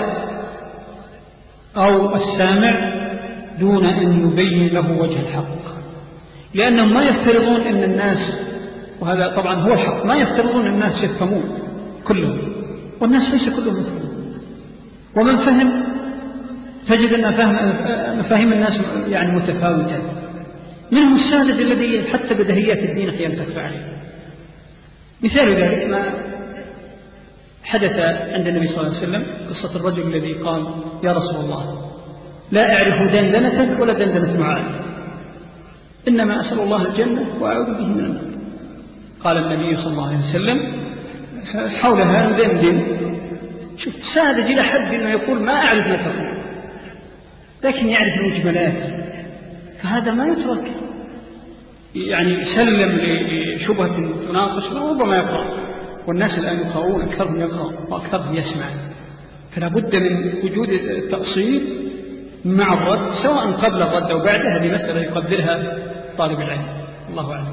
أو السامع دون أن يبين له وجه الحق، لأنهم ما يفترضون أن الناس، وهذا طبعا هو الحق، ما يفترضون الناس يفهمون كلهم، والناس ليس كلهم يفهمون. ومن فهم تجد أن مفاهيم الناس يعني متفاوتة، منهم الساذج الذي حتى بدهيات الدين أحيانا تخفى عليه. مثال ذلك ما حدث عند النبي صلى الله عليه وسلم، قصة الرجل الذي قال: يا رسول الله، لا أعرف دندنتك ولا دندنة معاذ، إنما أسأل الله الجنة وأعوذ به من النار. قال النبي صلى الله عليه وسلم حولها دندن. شفت ساذج إلى حد أنه يقول ما أعرف ما تقول، لكن يعرف المجملات، فهذا ما يترك يعني يسلم لشبهة تناقش، ربما يقرأ، والناس الآن يقرؤون، أكثرهم يقرأ وأكثرهم يسمع، فلا بد من وجود التأصيل مع الرد، سواء قبل الرد أو بعده. هذه مسألة يقدرها طالب العلم، الله أعلم.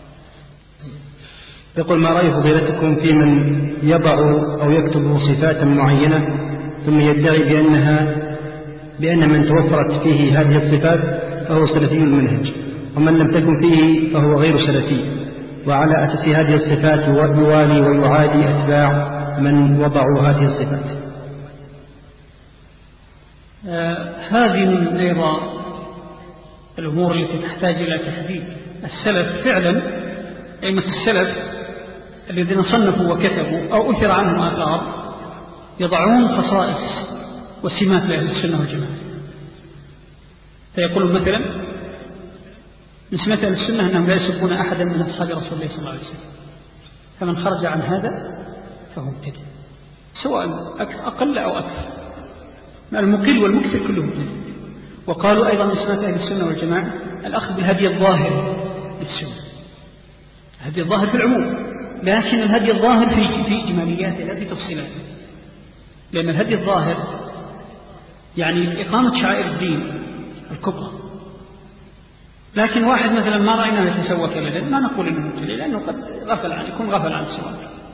يقول: ما رأي فضيلتكم في من يضع أو يكتب صفات معينة ثم يدعي بأن من توفرت فيه هذه الصفات فهو سلفي المنهج، ومن لم تكن فيه فهو غير سلفي، وعلى أساس هذه الصفات يوالي ويعادي أتباع من وضعوا هذه الصفات؟ هذه من أيضا الأمور التي تحتاج إلى تحديد. السلف فعلا، أئمة السلف الذين صنفوا وكتبوا أو أثر عنهم آثار يضعون خصائص وسمات لأهل السنة والجماعة، فيقولون مثلا: من سنة أهل السنة أنهم لا يسبون أحدا من أصحاب رسول الله صلى الله عليه وسلم، فمن خرج عن هذا فهو مبتدع، سواء أقل أو أكثر، المقل والمكثر كلهم مبتدع. وقالوا أيضا من سنة أهل السنة والجماعة الأخذ بالهدي الظاهر للسنة، الهدي الظاهر في العموم، لكن الهدي الظاهر في إجمالياته لا في تفصيلاته، لأن الهدي الظاهر يعني إقامة شعائر الدين الكبرى. لكن واحد مثلا ما رأيناه يتسوق أبدا ما نقول إنه مبتدع، لأنه قد يكون غفل عن السواك.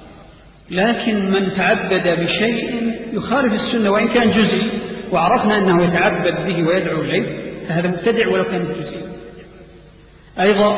لكن من تعبد بشيء يخالف السنة وإن كان جزئي وعرفنا أنه يتعبد به ويدعو إليه فهذا مبتدع ولو كان جزئي. أيضا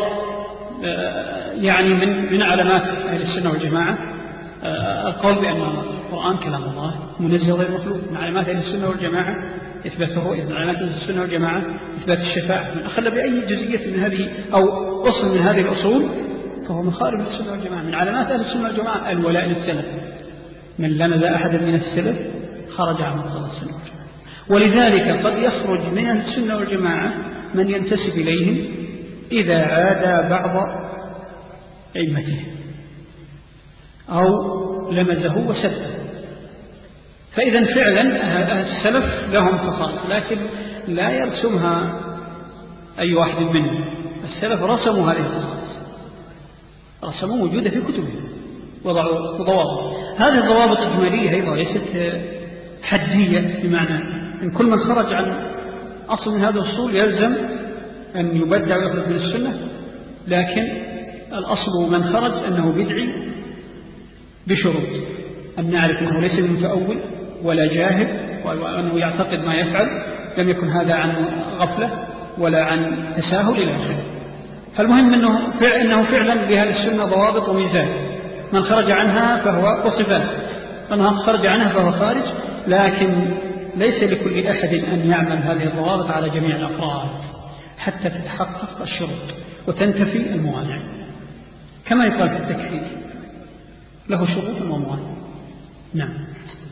يعني من علامات أهل السنة والجماعة القول بأن القرآن كلام الله منزه غير مخلوق. من علامات أهل السنة والجماعة إثبات الرؤية. من علامات أهل السنة والجماعة إثبات الشفاعة. من أخل بأي جزئية من هذه أو أصل من هذه الأصول فهو مخالف للسنة والجماعة. من علامات أهل السنة والجماعة الولاء للسلف، من لمز أحدا من السلف خرج عن مقتضى السنة والجماعة. ولذلك قد يخرج من أهل السنة والجماعة من ينتسب إليهم إذا عادى بعض أئمته أو لمزه وسبه. فإذا فعلا السلف لهم خصائص لكن لا يرسمها أي واحد منهم. السلف رسموا هذه الخصائص، رسموا موجودة في كتبهم، وضعوا ضوابط. هذه الضوابط إجمالية أيضا ليست حدية، بمعنى أن كل من خرج عن أصل من هذه الأصول يلزم أن يبدع ويخرج من السنة، لكن الأصل من خرج أنه بدعي بشروط: أن نعرف أنه ليس بمتأول ولا جاهل وأنه يعتقد ما يفعل، لم يكن هذا عن غفلة ولا عن تساهل إلى آخره. فالمهم أنه فعلا بهذه السنة ضوابط وميزان، من خرج عنها فهو وصفات، من خرج عنها فهو خارج، لكن ليس لكل أحد أن يعمل هذه الضوابط على جميع الأفراد حتى تتحقق الشروط وتنتفي الموانع، كما يقال في التكفير له شروط وموانع. نعم.